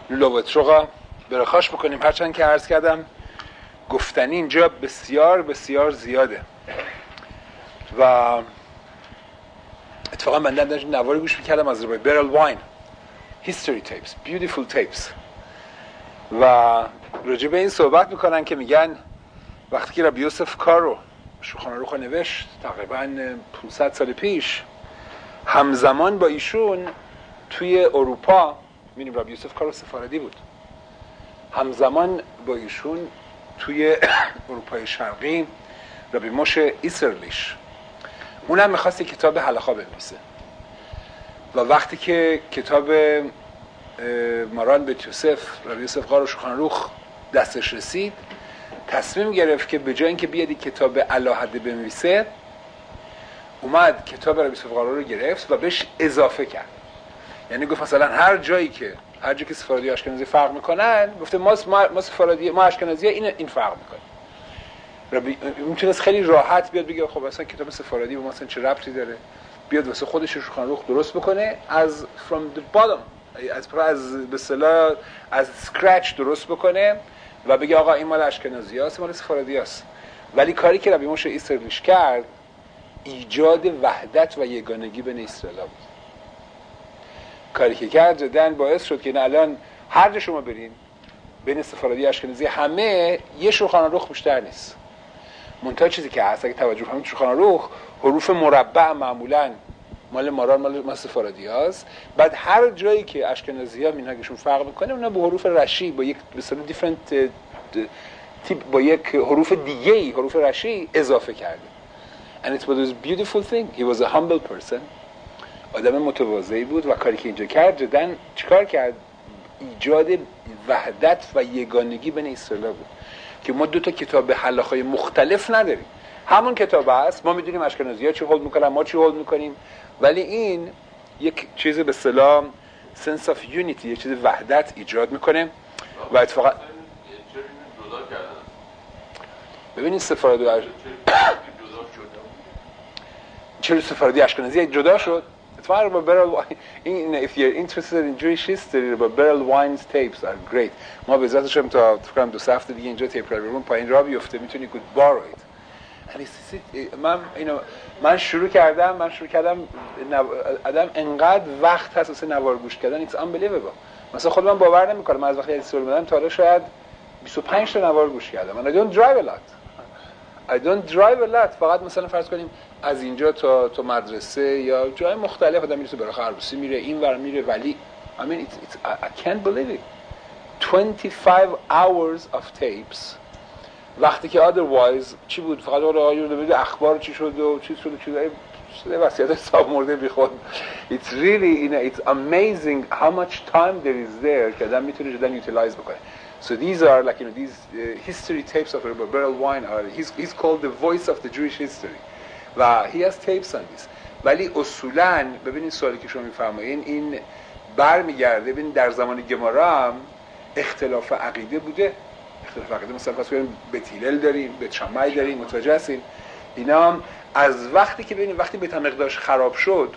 لوبتروغا برخاش بکنیم. هرچند که عرض کردم گفتنی اینجا بسیار بسیار زیاده و اتفاقا من داشت نواری گوش میکردم از روی برل واین history tapes beautiful tapes و راجع به این صحبت میکنن که میگن وقتی که ربی یوسف کارو شولخان عروخ نوشت تقریبا 500 سال پیش، همزمان با ایشون توی اروپا، می‌بینیم ربی یوسف کارو سفاردی بود، همزمان با ایشون توی اروپای شرقی ربی موشه ایسرلیش اونم می‌خواست کتاب هلاخا بنویسه و وقتی که کتاب ماران بیت یوسف ربی یوسف قار شولخان عروخ دستش رسید، تصمیم گرفت که به جای اینکه بیاد کتاب الاحده بنویسه، اومد کتاب ربی یوسف قار رو گرفت و بهش اضافه کرد. یعنی گفت مثلا هر جایی که سفاردی و اشکنازی فرق میکنن، گفته ما سفاردی ما اشکنازی این فرق میکنه. ربی میتونست خیلی راحت بیاد بگه خب مثلا کتاب سفاردی با مثلا چه ربطی داره، بیاد واسه خودش شولخان عروخ درست بکنه از from the bottom، از به اصطلاح از scratch درست بکنه و بگه آقا این مال اشکنازیاست، مال سفاردیاست. ولی کاری که ربی موشه ایسرلیش کرد ایجاد وحدت و یگانگی بین اسرائیل بود. کاری که کرد جدن باعث شد که الان هر جا شما برین بین سفاردی اشکنازی همه یه شولخان عروخ بیشتر نیست. منتها چیزی که هست اگه توجه کنید شولخان عروخ حروف مربع معمولاً مال ماران مال سفاردی هاست، بعد هر جایی که اشکنازی ها منهجشون فرق میکنه اونا به حروف رشی با یک مثلا دیفرنت تیپ با یک حروف دیگه‌ای حروف رشی اضافه کرده. And it was a beautiful thing. He was a humble person. آدم متواضعی بود و کاری که اینجا کرد جدن چیکار کرد؟ ایجاد وحدت و یگانگی بین اسرائیل بود که ما دو تا کتاب هلاخای مختلف نداریم. همون کتاب هست، ما میدونیم اشکنازی‌ها چی هولد میکنن، ما چی هولد میکنیم، ولی این یک چیز به اصطلاح sense of unity، یک چیز وحدت ایجاد میکنه و اتفاقا ببینید سفاردی چرا سفاردی اشکنازی جدا شد. اتفاقا با برل این if you're interested in Jewish history با برل واینز tapes are great. ما به ذاتش هم تا فکر کنم 2 هفته دیگه اینجا تیپ رایورون پایین راه بیفته، میتونی good borrow it. من شروع کردم آدم انقدر وقت هست واسه نوار گوش کردن it's unbelievable. مثلا خود من باور نمیکنم من از وقتی اسرائیل اومدم تا حالا شاید 25 تا نوار گوش کردم. I don't drive a lot. فقط مثلا فرض کنیم از اینجا تا مدرسه یا جای مختلف آدم میره، برای عروسی میره، اینور میره، ولی I mean I can't believe it. 25 hours of tapes. وقتی که otherwise چی بود؟ فقط آقایون اخبار چی شد و چی شده وصیت حساب مرده بیخود. It's really it's amazing how much time there is there که آدم میتونه جدا utilize بکنه. So these are like these history tapes of Berel Wein are he's called the voice of the Jewish history و he has tapes on this. ولی اصولاً ببینید سوالی که شما میفرمایین این برمیگرده ببین در زمان گمارا هم اختلاف عقیده بوده. اختلاف عقیده مثلا فرض کنیم بیت هیلل داریم، بیت شمعی داریم، متوجه هستین؟ اینا از وقتی که ببینید وقتی بیت مقداش خراب شد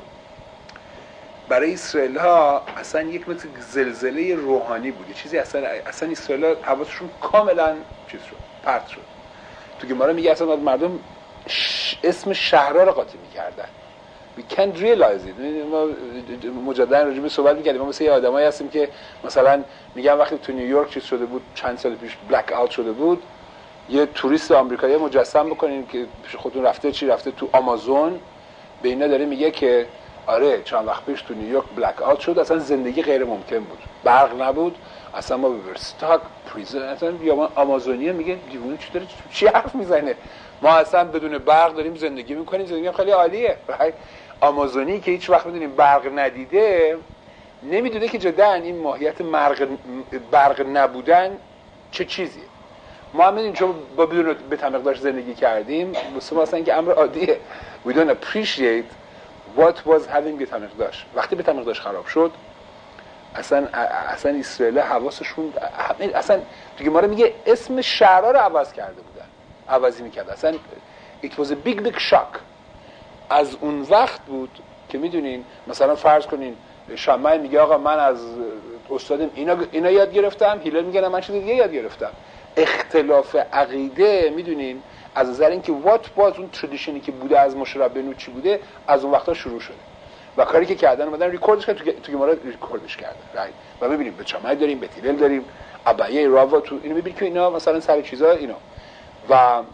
برای اسرائیل ها اصلا یک مثل زلزله روحانی بود. یه چیزی اصلا اسرائیل ها حواسشون کاملا چیز شد، پرت شد. تو گمارا میگه اصلا مردم اسم شهرها رو قاطی میکردن. We can't realize it. ما مجددا راجع به صحبت می‌کردیم. ما مثل یه آدمایی هستیم که مثلا میگم وقتی تو نیویورک چیز شده بود چند سال پیش بلک اوت شده بود، یه توریست آمریکایی مجسم بکنین که پیش خودتون رفته تو آمازون، به اینا داره میگه که آره چند وقت پیش تو نیویورک بلک اوت شد، اصلا زندگی غیر ممکن بود، برق نبود، اصلا ما به ورستاک پریزن اصلا یا آمازونیه میگه دیوونه چی حرف میزنه، ما اصلا بدون برق داریم زندگی میکنیم، زندگی هم خیلی عالیه. آمازونی که هیچ وقت میدونیم برق ندیده نمیدونه که جدا این ماهیت برق نبودن چه چیزیه. ما هم میدونیم چون با بدون بیت مقداش زندگی کردیم واسه ما اصلا اینکه امر عادیه. We don't appreciate what was having بیت مقداش. وقتی بیت مقداش خراب شد اصلا اسرائیل حواسشون اصلا تو گمارا میگه اسم شهرها رو عوض کرده بودن، عوضی میکرد. اصلا it was a big shock. از اون وقت بود که میدونین مثلا فرض کنین شمعی میگه آقا من از استادم اینا یاد گرفتم، هیلر میگه من چیز دیگه یاد گرفتم. اختلاف عقیده میدونین از نظر اینکه وات باز اون تردیشنی که بوده از مشی ربینو چی بوده از اون وقتا شروع شده و کاری که کردن اومدن ریکوردش کردن تو گمارا ریکوردش کردن رایت. و ببینیم به چمای داریم، به تیرل داریم، ابایه راوا تو اینو میبینید که اینا مثلا سر چیزا اینا. و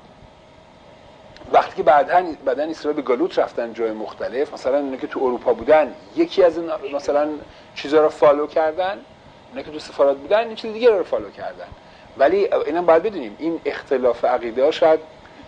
وقتی که بعدن اسرائیل به گالوت رفتن جای مختلف، مثلا اینا که تو اروپا بودن یکی از این مثلا چیزا رو فالو کردن، اینا که تو سفارات بودن این چیز دیگه رو فالو کردن. ولی اینا باید بدونیم این اختلاف عقیده ها شاید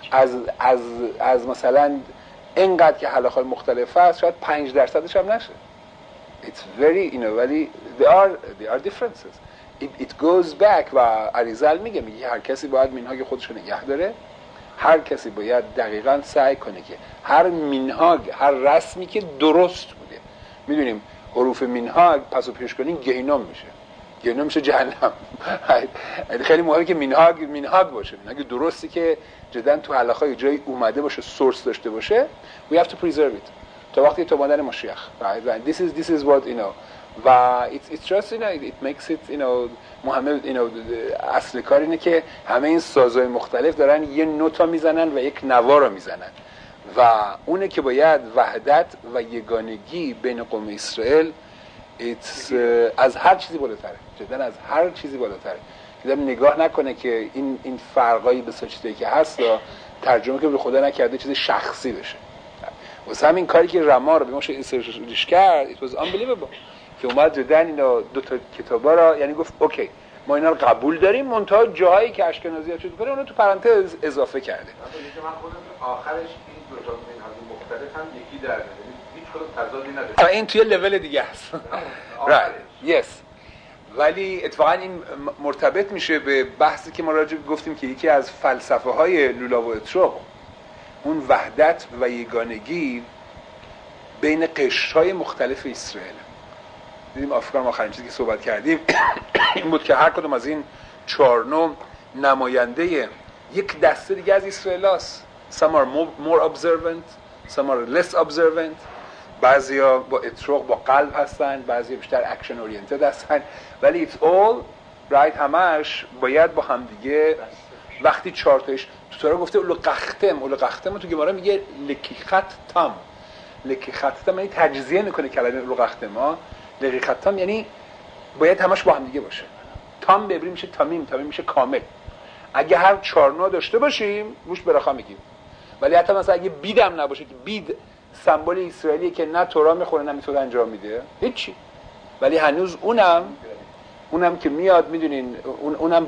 از مثلا اینقدر که حلقه‌های مختلف هست شاید 5% هم نشه. It's very ولی they are differences. It goes back و اریزل میگه هر کسی باید منهاج خودش رو نگه داره. هر کسی باید دقیقاً سعی کنه که هر منهاج، هر رسمی که درست بوده، میدونیم حروف منهاج پس و پیش کنین گهنم میشه جهنم. خیلی مهمه که منهاج باشه، منهاج درستی که جدا تو حلقه‌های جایی اومده باشه، سورس داشته باشه. We have to preserve it تا وقتی تو اومدن مشیخ. This is what و it's just it makes it محمد اصل کار اینه که همه این سازهای مختلف دارن یه نوتا میزنن و یک نوا رو میزنن و اونه که باید وحدت و یگانگی بین قوم اسرائیل از هر چیزی بالاتره، جدا از هر چیزی بالاتره. که نگاه نکنه که این فرقایی به چیزی که هست را ترجمه که به خدا نکرده چیز شخصی بشه. واسه همین کاری که رما رو به ما ریش کرد it was unbelievable که اومد جدا اینا دو تا کتابا را یعنی گفت اوکی ما اینا رو قبول داریم منتها جاهایی که اشکنازی‌ها چیز کنه اونو تو پرانتز اضافه کرده. من خودم آخرش این دو تا منهاج مختلف هم یکی در هیچ کدوم تضادی نداره. این توی لول دیگه است. right yes. ولی اتفاقا این مرتبط میشه به بحثی که ما راجع گفتیم که یکی از فلسفه های لولا و اتروق اون وحدت و یگانگی بین قشرهای مختلف اسرائیل. دیدیم آفریقا آخرین چیزی که صحبت کردیم این بود که هر کدوم از این 4 نوع نماینده یک دسته دیگه از اسرائیل هست. Some are more observant, some are less observant. بعضیا با اتروق با قلب هستن، بعضیا بیشتر اکشن اورینتد هستن، ولی it's all right همش باید با هم دیگه وقتی 4 تاش تو تورا گفته اولو قختم تو گمارا میگه لکیخت تام یعنی تجزیه میکنه کلمه اولو قختم لکیخت تام یعنی باید همش با هم دیگه باشه. تام به عبری میشه تامیم میشه کامل. اگه هر 4 نوع داشته باشیم روش براخا میگیم، ولی حتی مثلا اگه بیدم نباشه که بید سمبل اسرائیلی که نه تورا میخونه نه میتونه انجام میده هیچی، ولی هنوز اونم که میاد میدونین اونم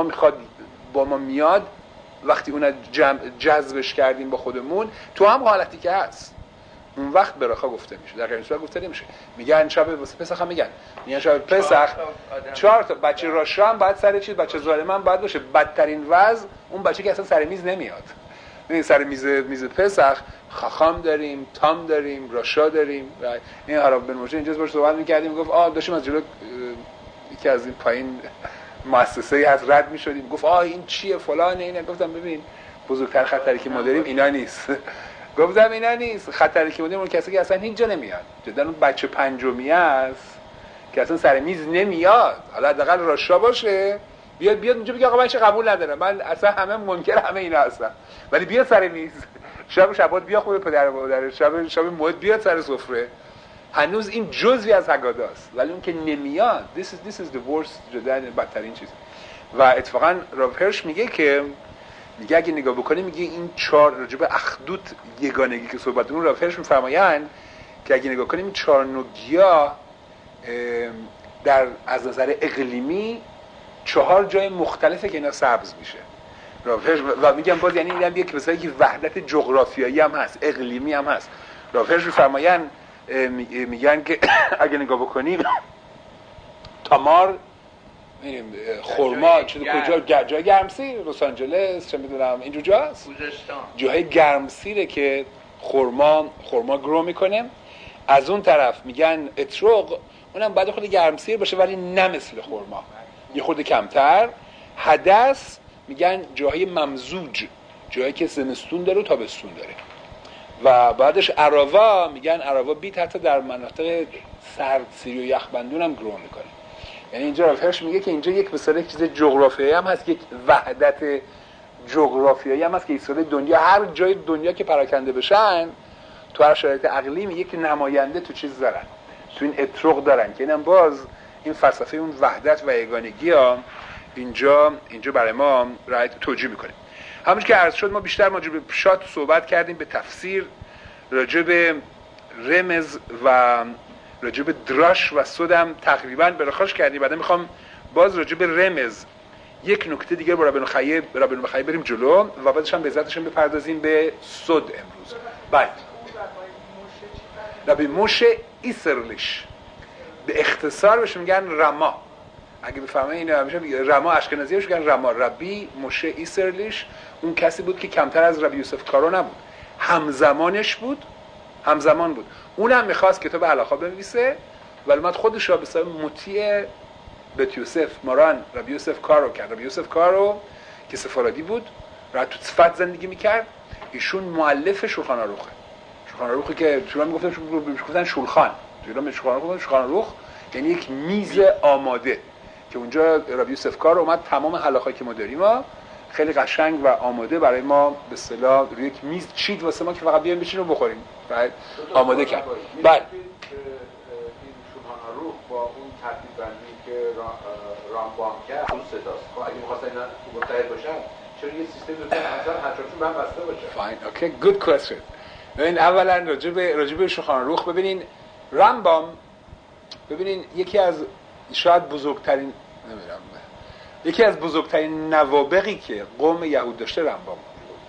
با ما میاد وقتی اون جذبش کردیم با خودمون تو هم حالتی که هست اون وقت براخا گفته میشه. در غیر صورت گفته نمیشه. میگن شب واسه پسخ هم میگن شب پسخ 4 تا بچه راشا هم باید سر چیز، بچه ظالم هم باید باشه. بدترین وضع اون بچه که اصلا سر میز نمیاد. این سر میز پسخ خاخام داریم، تام داریم، راشا داریم. این عرب بن موشه اینجاست باش صحبت می‌کردیم گفت داشتیم از جلو یکی از این پایین مؤسسه‌ای از رد می‌شدیم گفت این چیه فلان اینا. گفتم ببین بزرگتر خطری که ما داریم اینا نیست. گفتم اینا نیست، خطری که ما داریم اون کسی که اصلا هیچ جا نمیاد. جدا اون بچه پنجمی است که اصلا سر میز نمیاد. حالا حداقل راشا باشه بیاد اونجا بگه آقا من چه قبول ندارم، من اصلا همه منکر همه اینا هستم، ولی بیاد سر میز شبات بیا خود پدر مادر شب موعد بیاد سر سفره. هنوز این جزئی از حگاداست ولی اون که نمیاد this is the worst جدا بدترین چیز. و اتفاقا راو هرش میگه اگه نگاه بکنی میگه این 4 راجب اخدود یگانگی که صحبت اون راو هرش میفرمایند که اگه نگاه کنیم این 4 نوع گیاه در از نظر اقلیمی 4 جای مختلفه که اینا سبز میشه. و میگم باز یعنی اینم یک مثلا که وحدت جغرافیایی هم هست، اقلیمی هم هست. رافرش میگن که اگه نگاه بکنیم تامار خرما کجا جای گرمسیر لس آنجلس چه میدونم اینجور جاست جاهای گرمسیره که خرما گرو میکنه. از اون طرف میگن اتروق اونم باید خود گرمسیر باشه ولی نه مثل خرما، یه خورده کمتر. حدث میگن جاهای ممزوج، جایی که زمستون داره و تابستون داره. و بعدش عراوا میگن عراوا بیت حتی در مناطق سرد سیری و یخبندون هم گرو میکنه. یعنی اینجا رالف هرش میگه که اینجا یک مثلا چیز جغرافیایی هم هست، یک وحدت جغرافیایی هم هست که ایستاده دنیا هر جای دنیا که پراکنده بشن تو هر شرایط اقلیمی یک نماینده تو چیز دارن، تو این اطروق دارن که اینم باز این فلسفه اون وحدت و یگانگی ها اینجا برای ما رایت توجیه میکنه. همونش که عرض شد ما بیشتر راجع به پشات صحبت کردیم، به تفسیر، راجع به رمز و راجع به دراش و سودم تقریبا برخاش کردیم. بعدا میخوام باز راجع به رمز یک نکته دیگه با ربن خیه بریم جلو و بعدش هم به عزتشون بپردازیم به سود امروز. بعد ربی موشه ایسرلیش به اختصار بهش میگن رما. اگه بفهمه اینو میشه رما، اشکنازی بهش میگن رما. ربی موشه ایسرلیش اون کسی بود که کمتر از ربی یوسف کارو نبود، همزمان بود. اونم میخواست کتاب هلاخا بنویسه ولی اومد خودش را به حساب مطیع بیت یوسف ماران ربی یوسف کارو کرد. ربی یوسف کارو که سفارادی بود، رفت تو صفت زندگی میکرد. ایشون مؤلف شولخان آروخه. شولخان آروخی که شما میگفتن شولخان، جلو شولخان آروخ یعنی یک میز آماده که اونجا ربی یوسف کارو اومد تمام هلاخایی که ما داریم خیلی قشنگ و آماده برای ما به اصطلاح روی یک میز چید واسه ما که فقط بیایم بشینیم و بخوریم. بعد آماده کرد. بعد این شولخان آروخ با اون ترتیب بندی که رامبام کرد اون ستاست. خب اگه می‌خواستن اینا متحد باشن چرا یه سیستم دوتا مثلا هرچاشون به هم بسته باشه؟ فاین اوکی گود کوئسچن. ببین اولا راجع به شولخان آروخ ببینین رامبام، ببینین یکی از شاید بزرگترین یکی از بزرگترین نوابغی که قوم یهود داشته رامبام.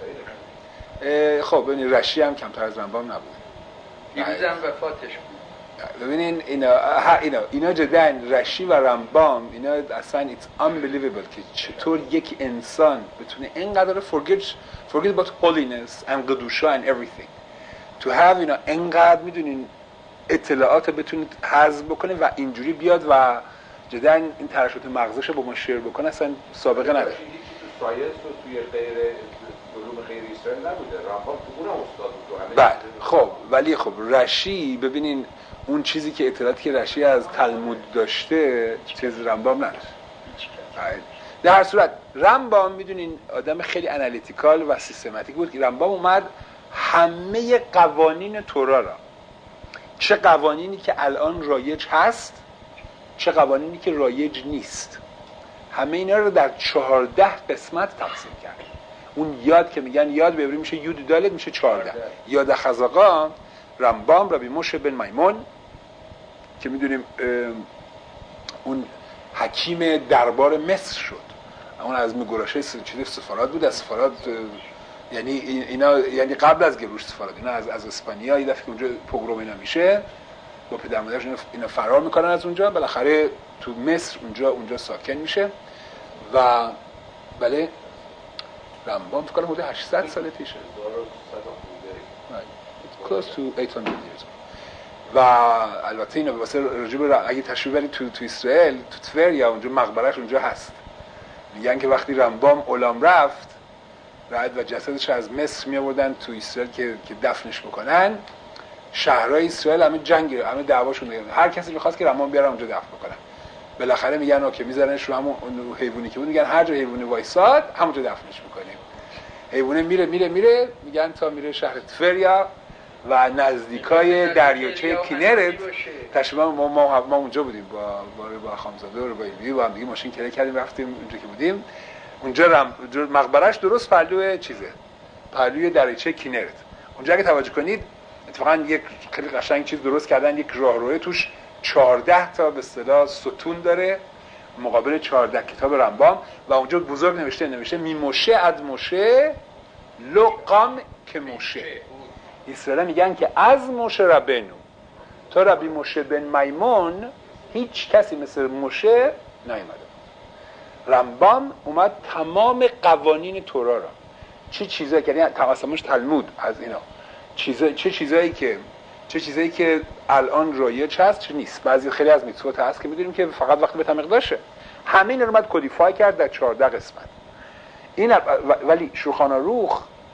خب ببینین رشی هم کمتر از رامبام نبود. دیروزم وفاتش بود. ببینین اینا جدا رشی و رامبام اینا اصلا it's unbelievable که چطور یک انسان بتونه اینقدر forget about holiness and قدوشا and everything to have اینا اینقدر میدونین اطلاعات بتونه حذف بکنه و اینجوری بیاد و جدا این ترشحات مغزش با ما شیر بکنه اصلا سابقه نداره. هیچی تو ساینس و توی غیر علوم غیر اسرائیل نبوده. رامبام تو اون استاد بود. بعد خب ولی خب رشی ببینین اون چیزی که اطلاعاتی که رشی از تلمود داشته چیز رامبام نداشت. در هر صورت رامبام میدونین آدم خیلی انالیتیکال و سیستماتیک بود که رامبام اومد همه قوانین تورا را، چه قوانینی که الان رایج هست چه قوانینی که رایج نیست، همه اینا رو در 14 قسمت تقسیم کرد. اون یاد که میگن یاد به عبری میشه یود دالت میشه 14. یاد خزاقا رامبام ربی موشه بن میمون که میدونیم اون حکیم دربار مصر شد. اون از میگراشه چیز سفارات بود، از سفارات یعنی اینا یعنی قبل از گروش سفارات اینا از اسپانیا یه دفعه که اونجا پوگروم اینا میشه با پدر مادرش اینا فرار میکنن از اونجا، بالاخره تو مصر اونجا ساکن میشه و بله رامبام فکر کنم حدود 800 سال پیشه. close to 800 years. و البته اینو واسه راجب اگه تشریف برید تو اسرائیل تو توریا اونجا مقبرهش اونجا هست. میگن که وقتی رامبام اولام رفت و جسدش از مصر می آوردن تو اسرائیل که دفنش بکنن، شهرهای اسرائیل همه همه دعواشون میگن هر کسی می‌خواست که رامبام بیاره اونجا دفن بکنن. بالاخره میگن اوکی میذارنش رو همون حیوانی که بود، میگن هر جا حیوانی وایساد همونجا دفنش می‌کنیم. حیوانه میره میگن تا میره شهر توریا و نزدیکای دریاچه کینرت تشریف ما اونجا بودیم با خامزاده و ربایی با هم دیگه ماشین کرایه کردیم رفتیم اونجا که بودیم. اونجا مقبرش درست پهلوی دریاچه کینرت. اونجا اگه توجه کنید اتفاقا یک خیلی قشنگ چیز درست کردن، یک راهروی توش 14 تا به اصطلاح ستون داره مقابل 14 کتاب رامبام و اونجا بزرگ نوشته میموشه اد موشه لقام که موشه. اسرائیل میگن که از موشه ربنو تا ربی موشه بن میمون هیچ کسی مثل موشه نیامده. رامبام اومد تمام قوانین تورا را، چه چیزایی که یعنی تقسیمش تلمود از اینا، چه چیزایی که الان رایج هست چه نیست. بعضی خیلی از میتوات هست که میدونیم که فقط وقتی به تمقدار داشته همین رو اومد کدیفای کرد در 14 قسمت. این ولی شولخان آروخ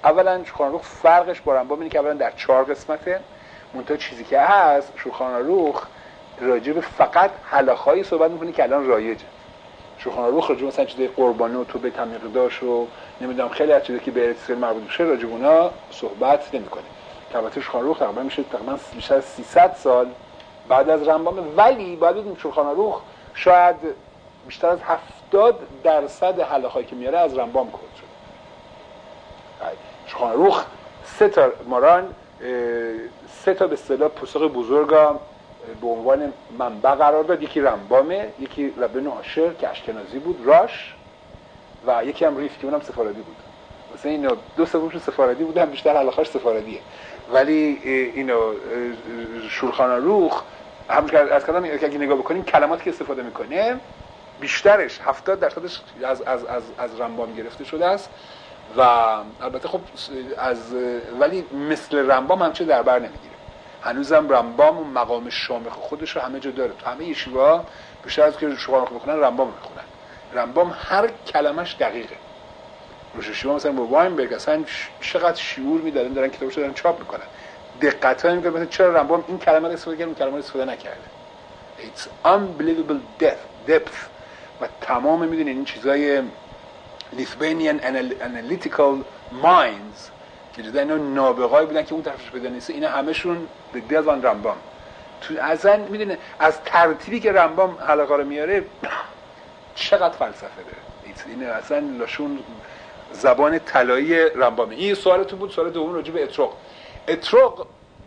اولا شولخان آروخ فرقش با رمبام اینه که اولا در 4 قسمته، منتها چیزی که هست شولخان آروخ راجع به فقط هلاخایی صحبت میکنه که الان رایجه. شولخان آروخ راجع به مثلا چیزای قربانی و توبه تمیقداش و نمیدونم خیلی از چیزایی که به ارث مربوط میشه راجع به اونها صحبت نمیکنه. البته شولخان آروخ تقریبا میشه بیشتر از 300 سال بعد از رمبام، ولی باید بگیم شولخان آروخ شاید بیشتر از 70% هلاخایی که میاره از رمبام کد شده. شولخان آروخ 3 تا ماران 3 تا به اصطلاح پسق بزرگا به عنوان منبع قرار داد. یکی رمبامه، یکی ربن عاشر که اشکنازی بود، راش، و یکی هم ریف که اونم سفاردی بود. مثلا اینا 2 سومش سفاردی بودن، بیشتر هلاخاش سفاردیه. ولی اینو شولخان آروخ همونجوری از کلام اگه نگاه بکنیم کلماتی که استفاده میکنه بیشترش 70%ش از رمبام گرفته شده است و البته خب ولی مثل رمبام همچه در بر نمیگیره. هنوزم رمبام و مقام شامخ خودش رو همه جا داره. تو همه یشیوا بیشتر از که شولخان آروخ بخونن رمبام میخونن. رمبام هر کلمش دقیقه. روش یشیوا مثلا با واینبرگ اصلا چقدر شعور میدادن، دارن کتابشو دارن چاپ میکنن. دقت میکنن مثلا چرا رمبام این کلمه رو استفاده کرد، اون کلمه رو استفاده نکرده. It's unbelievable depth. و تمام میدونین این چیزای Lithuanian analytical minds که جدا اینا نابغه‌ای بودن که اون طرفش پیدا نیست، اینا همشون دل وان رمبام. تو اصلا میدونه از ترتیبی که رمبام حلقه رو میاره چقدر فلسفه داره. این اصلا لاشون زبان طلایی رمبامه. این سوالتون بود. سوال دوم راجع به اتروق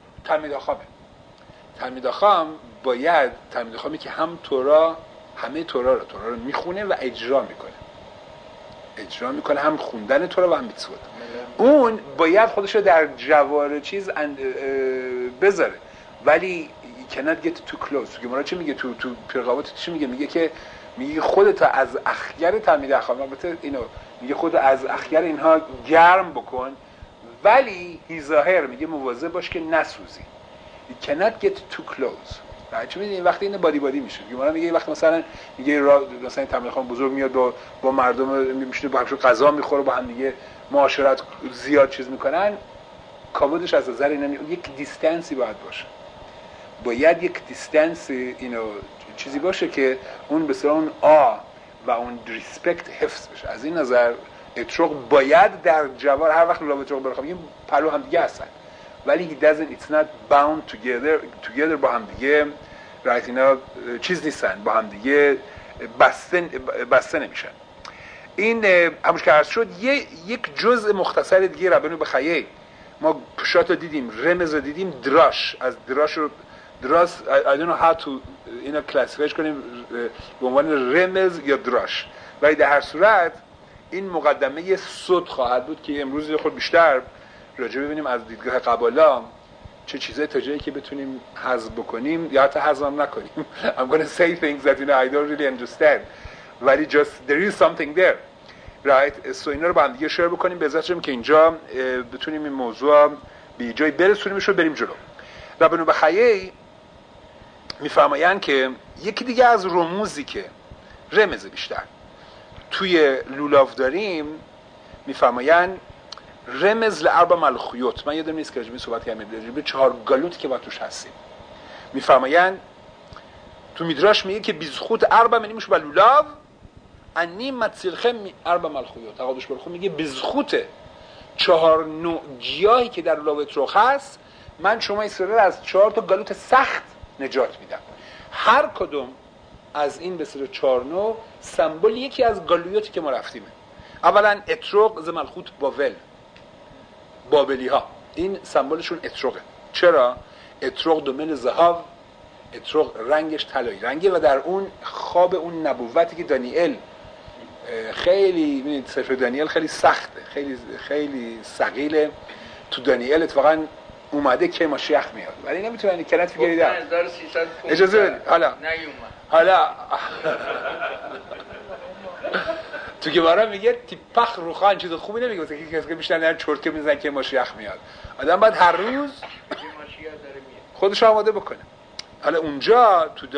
تلمیداخام باید تلمیداخامی که هم تورا همه تورا رو میخونه و اجرا میکنه هم خوندن تورا و هم میتسوت. اون باید خودش رو در جوار چیز بذاره، ولی cannot get too close. گمارا چه میگه تو پیرقابات چی میگه که میگه خودت از اخگر تلمیداخام، البته اینو میگه خودت از اخگر اینها گرم بکن، ولی ظاهر میگه مواظب باش که نسوزی. you cannot get too close. چون میدونی وقتی این بادی میشه. گمارا میگه وقتی مثلا مثلا تلمیداخام بزرگ میاد با مردم میشینه با همشون غذا میخوره، با هم دیگه معاشرت زیاد چیز میکنن، کابودش از نظر اینا یک دیستنسی باید یک دیستنس اینو چیزی باشه که اون به اصطلاح اون و اون ریسپکت حفظ بشه. از این نظر اتروق باید در جوار هر وقت لابد اتروق برخوام این پلو هم دیگه هستن، ولی it's not bound together با هم دیگه رایت اینا چیز نیستن، با هم دیگه بسته نمیشن. این همونش که عرض شد. یک جزء مختصر دیگه ربنو بخیه ما پشات رو دیدیم، رمز رو دیدیم، دراش. از دراش I don't know how to اینو کلاسیفایش کنیم به عنوان رمز یا دراش، ولی در هر صورت این مقدمه صد خواهد بود که امروز خود بیشتر راجع ببینیم از دیدگاه قبالا چه چیزایی تا جایی که بتونیم حذف بکنیم یا حتی حذف هم نکنیم. I'm going to say things that I don't really understand, ولی just there is something there, right? so اینا رو با هم دیگه شیر بکنیم به عزتشم که اینجا بتونیم این موضوع به جای برسونیمش و بریم جلو. ربنو بخیه میفرمایند که یکی دیگه از رموزی که رمز بیشتر توی لولاو داریم، میفرمایند رمز لاربع ملخویوت. من یادم نیست که راجع صحبت کردیم به 4 گالوت که با توش هستیم. میفرمایند تو میدراش میگه که بیزخوت اربع منیمش با لولاو انی متسلخم اربع ملخویوت. آقادش برخو میگه بیزخوت 4 نوع گیاهی که در لولاو اتروق هست، من شما اسرائیل از 4 تا گالوت سخت نجات میدم. هر کدوم از این به صورت 4 نوع سمبل یکی از گالویاتی که ما رفتیمه. اولا اتروق ز ملخوت بابلی ها، این سمبلشون اتروقه. چرا؟ اتروق دومن ذهب، اتروق رنگش طلایی رنگه و در اون خواب اون نبوتی که دانیل خیلی ببینید سفر دانیل خیلی سخته، خیلی ثقیله. تو دانیل اتفاقا اومده که ماشیخ میاد، ولی نمیتونن کنات فکری دارن. اجازه بدید حالا تو که بارا میگه تیپخ روخان چیز خوبی نمیگه، واسه کسی که بیشتر دارن چرتکه میزنن که ماشیخ میاد. آدم باید هر روز خودش آماده بکنه. حالا اونجا تو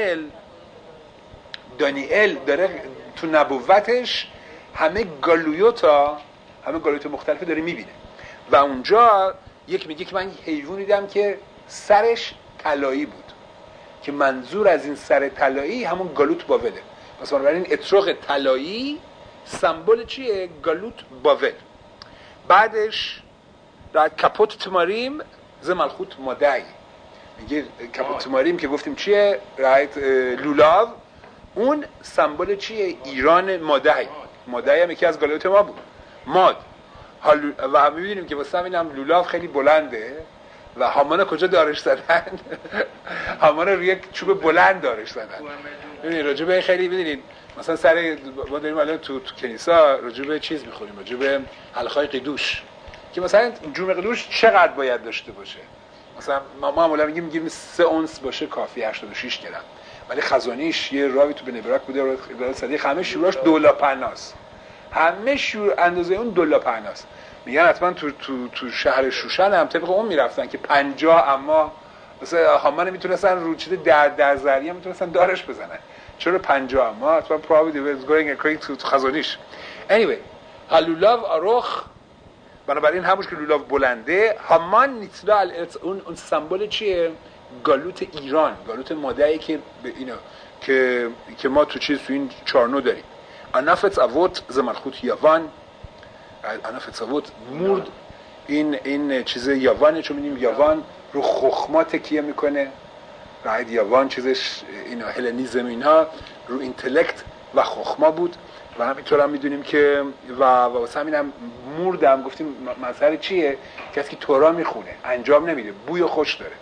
دانیل داره تو نبوتش همه گالویوت مختلفی داره میبینه. و اونجا یک میگه که من حیوان دیدم که سرش طلایی بود، که منظور از این سر طلایی همون گالوت باوله. مثلا بنابراین اتروق طلایی سمبل چیه؟ گالوت باول. بعدش در کپوت تماریم ز ملخوت مادعی، میگه کپوت تماریم که گفتیم چیه؟ رایت لولاو، اون سمبل چیه؟ ایران مادعی. مادعی هم یکی از گالوت ما بود، ماد. و هم میبینیم که واسه همین لولاو خیلی بلنده و هامان کجا دارش زدن؟ هامان رو یک چوب بلند دارش زدن. ببینید راجبه خیلی ببینید مثلا سر ما داریم الان تو کنیسا راجبه چیز میخوریم، راجبه حلقه‌های قیدوش که مثلا جوم قیدوش چقدر باید داشته باشه. مثلا ما معمولا میگیم 3 اونس باشه کافی، 86 گرم، ولی خزانیش یه راوی تو بنبرک بوده رو صدیق همه شوراش $2.50، همه شور اندازه اون $2.50. میگن حتما تو شهر شوشن هم طبق اون میرفتن که 50، اما مثلا هامان میتونستن رو چیز در ذریعه میتونستن دارش بزنن، چرا 50 اما حتما probably was going according to خزانیش. anyway لولاو آروخ، بنابراین همونش که لولاو بلنده. هامان نیتلا اون سمبل چیه؟ گالوت ایران، گالوت مادعی که اینا که ما تو این 4 داریم. انافت اوت ز ملخوت یوان، انافت اوت مورد، این چیز یوانه، چون می‌بینیم یوان رو خخما تکیه میکنه. راید یوان چیزش اینا هلنیزم اینها رو اینتלקت و خخما بود و همینطور هم میدونیم که و واسه همینم موردم گفتیم مسئله چیه؟ کسی که تورا میخونه انجام نمیده، بوی خوش داره.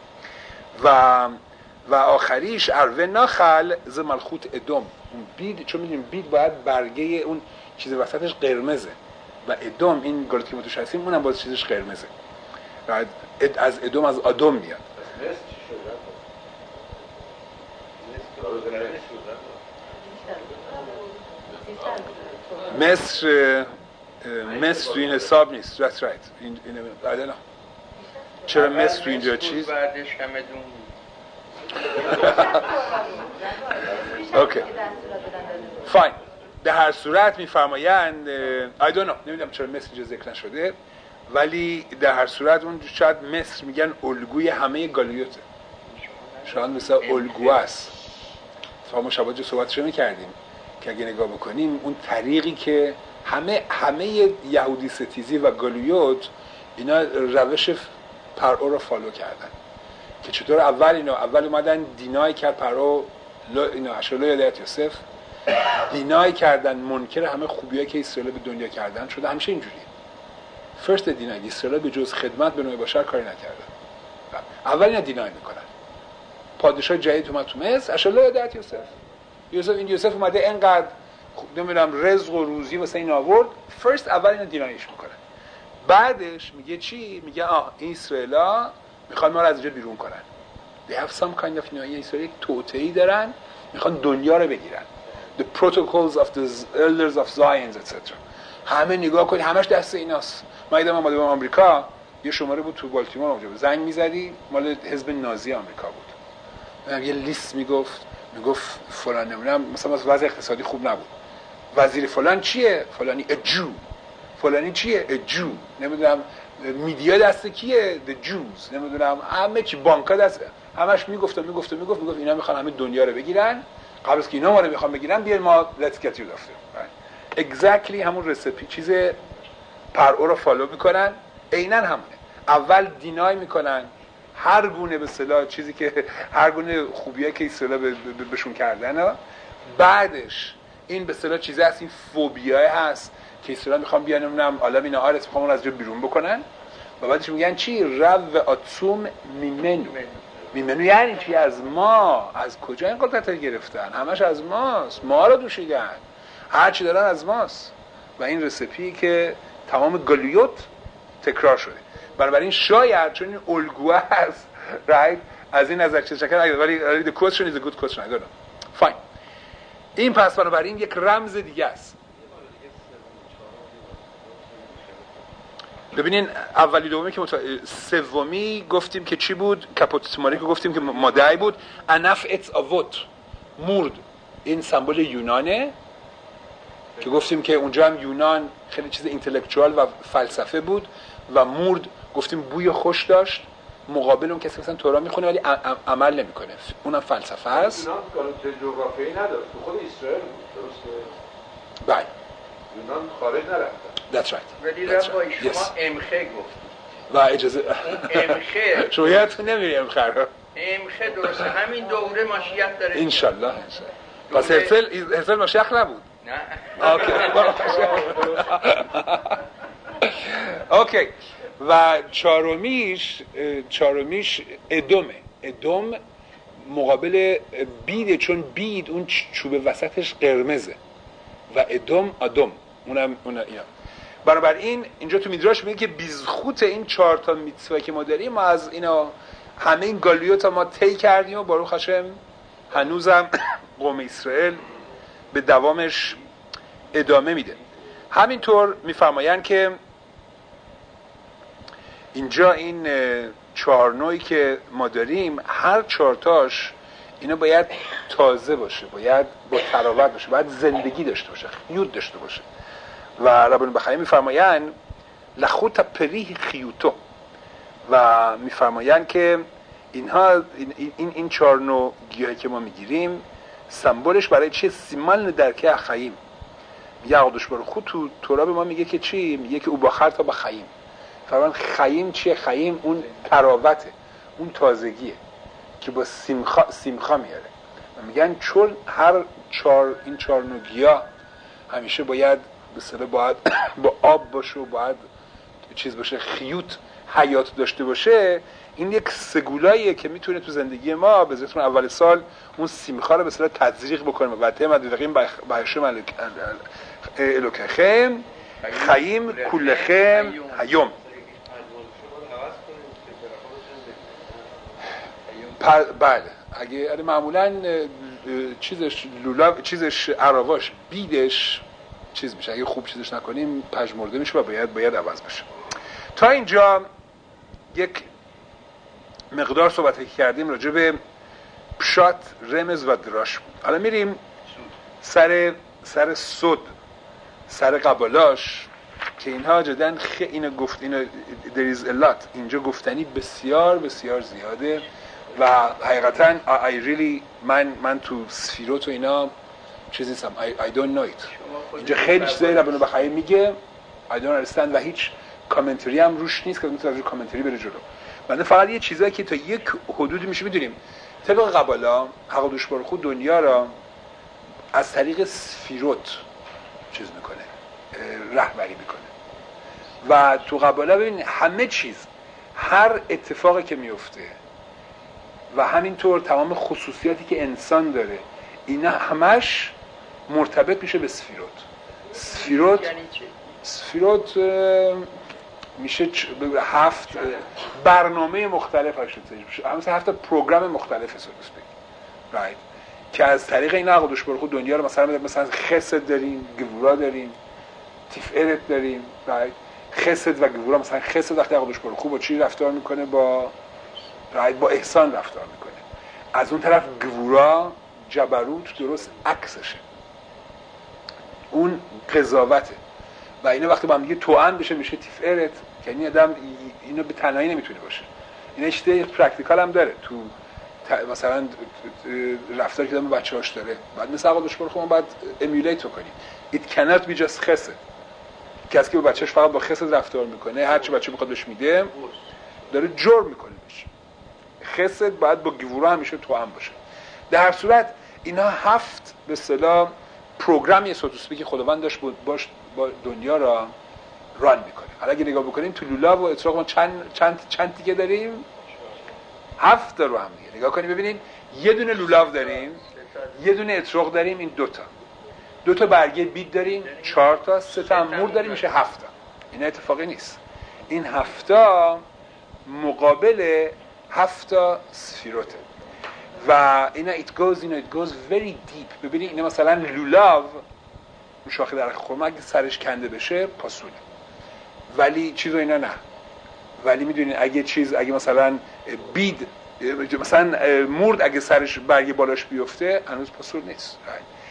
و آخریش اروه ناخل ز ملخوت ادم، اون بید، چون میدونیم بید باید برگه اون چیز وسطش قرمزه و ادم این گالوت که ما توش هستیم اونم باز چیزش قرمزه. بعد از ادم از آدم میاد. مصر تو این حساب نیست. That's right. این چرا مصر تو اینجا چیز؟ بعدش همه دون. اوکی. فاین. به هر صورت میفرمایند I don't know، نمیدونم چرا مصر اینجا ذکر نشده، ولی در هر صورت اون شاید مصر میگن الگوی همه گالیوته، شاید مثل الگو است. ما شباهت صحبتش رو میکردیم که اگه نگاه بکنیم اون طریقی که همه یهودی ستیزی و گالیوت اینا روش پرعو رو فالو کردن که چطور اول اومدن دینای کرد پرعو، اینا اشالو یادت یوسف دینای کردن، منکر همه خوبیایی که اسرائیل به دنیا کردن شده. همیشه اینجوریه. فرست دینای اسرائیل به جز خدمت به نوع بشر کاری نکردن. اول اینا دینای میکنن. پادشاه جدید اومد تو مصر، اشالو یادت یوسف اومده اینقدر نمیدونم رزق و روزی واسه این آورد، فرست اول اینا دینایش میکنن. بعدش میگه چی؟ میگه این اسرائیلا میخوان ما رو از اینجا بیرون کنن. They have some kind of اسرائیل توطئه‌ای دارن، میخوان دنیا رو بگیرن. The protocols of the elders of Zion etc. همه نگاه کنید، همش دست ایناست. من دیدم اومدم آمریکا، یه شماره بود تو بالتیمور اونجا زنگ میزدی، مال حزب نازی آمریکا بود. یه لیست میگفت فلان نمیدونم مثلا وضع اقتصادی خوب نبود، وزیر فلان چیه؟ فلانی اجو، فلانی چیه؟ اجو، نمیدونم میدیا دست کیه؟ the Jews، نمیدونم همه چی بانک‌ها دست، همش میگفت اینا میخوان همه دنیا رو بگیرن، قبل از که اینا ما رو میخوان بگیرن بیاین ما let's get you after. exactly همون رسپی چیز پرعو رو فالو میکنن، عیناً همونه. اول دینای میکنن هر گونه به اصطلاح چیزی که هر گونه خوبیایی که اصطلاح بهشون کردن، بعدش این به اصطلاح چیزی هست، این فوبیای هست که اصطلاح میخوام بیان نمیدونم عالم اینا آرس میخوام از جا بیرون بکنن و بعدش میگن چی؟ رو آتسوم میمنو یعنی چی؟ از ما. از کجا این قدرت رو گرفتن؟ همش از ماست، ما رو دوشیدن، هر چی دارن از ماست. و این رسپی که تمام گالیوت تکرار شده. بنابراین شاید چون این الگوه هست right از این نظر چیز شکر نگید، ولی the question is a good question. I don't know. Fine. این پس بنابراین یک رمز دیگه است. ببینین اولی دومی که سومی گفتیم که چی بود؟ کپوتسماری که گفتیم که مادعی بود. انف اتس آوت مورد، این سمبل یونانه که گفتیم که اونجا هم یونان خیلی چیز اینتלקچوال و فلسفه بود و مورد گفتیم بوی خوش داشت مقابل اون کسی مثلا تورا میخونه ولی عمل نمیکنه. اونم فلسفه است. یونان قانون جغرافیایی نداشت، تو خود اسرائیل بود، درسته؟ بله. یونان خارج نرفتن. That's right. ولی ربای شما امخه گفت و اجازه امخه شما یادتون نمیری امخه رو؟ امخه درسته، همین دوره ماشیت داره انشالله. پس هرسل ماشیخ نبود. نه اوکی. و چهارمیش ادم مقابل بیده، چون بید اون چوب وسطش قرمزه و ادم آدم اونم اینا. بنابراین اینجا تو میدراش میگه که بیزخوت این 4 تا میتسوا که ما داریم ما از اینا همه این گالیوتا ما طی کردیم و باروخ هاشم هنوزم قوم اسرائیل به دوامش ادامه میده. همینطور میفرمایند که اینجا این 4 نوعی که ما داریم هر 4 تاش اینا باید تازه باشه، باید با تراوت باشه، باید زندگی داشته باشه، خیوط داشته باشه. و ربان بخاری میفرمایند لخوت پریح خیوتو و میفرمایند که اینها این 4 نوع گیاهی که ما میگیریم سمبولش برای چیه؟ سیمان درکه خیم. یعقدش برو خود تو تورا به ما میگه که چی؟ میگه که او باخر تا با خیم. فرمان خیم چیه؟ خیم اون تراوته، اون تازگیه که با سیمخا میاره. و میگن چون هر این 4 نوع گیاه همیشه باید باید با آب باشه و باید چیز باشه، خیوط حیات داشته باشه. این یک سگولاییه که میتونه تو زندگی ما به ذاتون اول سال اون سیمخا رو به اصطلاح تزریق بکنه و ته مدقیم بهشم الوکخم خیم کلخم هیوم. بله اگه معمولا چیزش عراواش بیدش چیز میشه، اگه خوب چیزش نکنیم پژمرده میشه و باید عوض بشه. تا اینجا یک مقدار صحبت کردیم راجع به پشات، رمز و دراش بود. حالا میریم سر صد، سر قبالاش که اینها جدن اینو گفت، اینو there is a lot اینجا گفتنی بسیار بسیار زیاده و حقیقتا من تو سفیروت و اینا چیزی نیستم. I don't know it. اینجا خیلی چیزایی ربنا بخاری میگه I don't understand و هیچ کامنتری هم روش نیست که میتونه کامنتری بره جلو. من فقط یه چیزایی که تا یک حدودی میشه میدونیم. طبق قبالا حق دوش بار خود دنیا را از طریق سفیروت چیز میکنه، رهبری میکنه. و تو قبالا ببین همه چیز، هر اتفاقی که میفته و همینطور تمام خصوصیاتی که انسان داره اینا همش مرتبط میشه به سفیروت. سفیروت میشه 7 برنامه مختلف هست، مثلا 7 پروگرام مختلف است right. که از طریق این عقدش برخو دنیا رو مثلا خسد داریم، گورا داریم، تفعیلت داریم right. خسد و گورا، مثلا خسد وقتی عقدش برخو با چی رفتار میکنه؟ با احسان رفتار میکنه. از اون طرف گورا جبروت درست عکسشه، اون قضاوته و اینا وقتی با هم دیگه توأم بشه میشه تفعیلت که این آدم اینو به تنهایی نمیتونه باشه. این اشته پرکتیکال هم داره تو مثلا رفتاری که آدم بچه‌هاش داره بعد مثلا عقدش برخو باید امیولیت کنیم. it cannot be just خسد. کسی که با بچه‌اش فقط با خسد رفتار میکنه هر چی بچه میخواد بهش میده داره جرم میکنه بهش. خسد باید با گورا همیشه توأم باشه. در هر صورت اینا 7 به اصطلاح پروگرامی سوتوسپی که خداوند داشت با دنیا را ران میکنه. حالا اگه نگاه بکنیم تو لولاو و اتراق ما چند تیکه داریم؟ 7 تا رو هم دیگه نگاه کنیم ببینیم. یه دونه لولاو داریم، یه دونه اتراق داریم، این 2 تا برگه بید داریم، 4 تا، 3 تا مور داریم، میشه 7 تا. این اتفاقی نیست. این 7 تا مقابل 7 تا سفیروته و اینا it goes very deep. ببینید اینا مثلا لولاو اون شاخه درخت خرما اگه سرش کنده بشه پاسونه، ولی چیز اینا نه. ولی میدونین اگه مثلا مثلا مورد اگه سرش برگ بالاش بیفته هنوز پاسور نیست.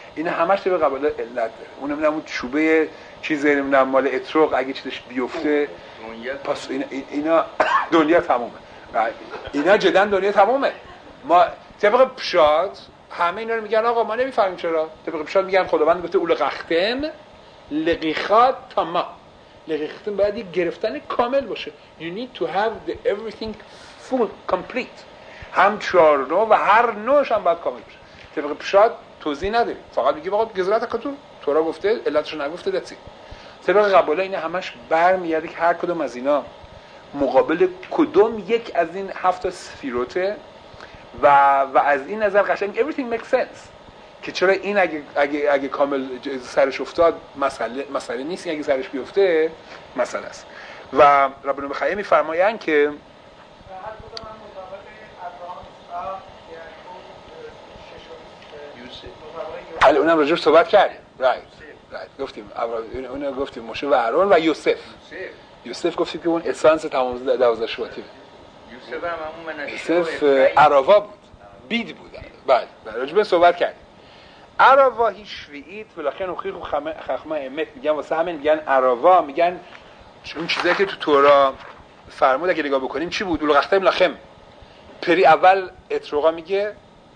اینا همش به قباله علت داره. اون چوبه چیزی نمیدونم مال اتروق اگه چیزش بیفته پس اینا دنیا تمومه. اینا جدا دنیا تمومه. ما طبق پشاد همه اینا رو میگن آقا ما نمیفهمیم چرا. طبق پشاد میگن خداوند گفته اول قختن لقیخات تمام. لقیختن باید یک گرفتن کامل باشه. You need to have the everything full complete. هم 4 نوع و هر نوعش هم باید کامل باشه. طبق پشاد توضیح نداریم. فقط میگیم آقا گزارت کتو تورا گفته علتشو نگفته دتی. طبق قباله اینا همش برمیگرده که هر کدوم از اینا مقابل کدوم یک از این 7 سفیروته و از این نظر قشنگ everything makes sense که چرا این اگه کامل سرش افتاد مسئله نیست، اگه سرش بیفته مسئله است. و ربنا بخیر میفرمایند که حالا اونم راجعش صحبت کردیم. right. گفتیم اون گفتیم موشه و هارون و یوسف گفتیم که اون اسانس تمام 12 شواطیه. یوسف عراوا بود، بید بود. بله راجع به صحبت کردیم. عراوا شویعیت ولکن اخیخ و خخمه امت میگن، واسه همین میگن عراوا، میگن اون چیزایی که تو تورا فرمود اگه نگاه بکنیم چی بود؟ اولقختم لخم پری اول اتروقا میگه،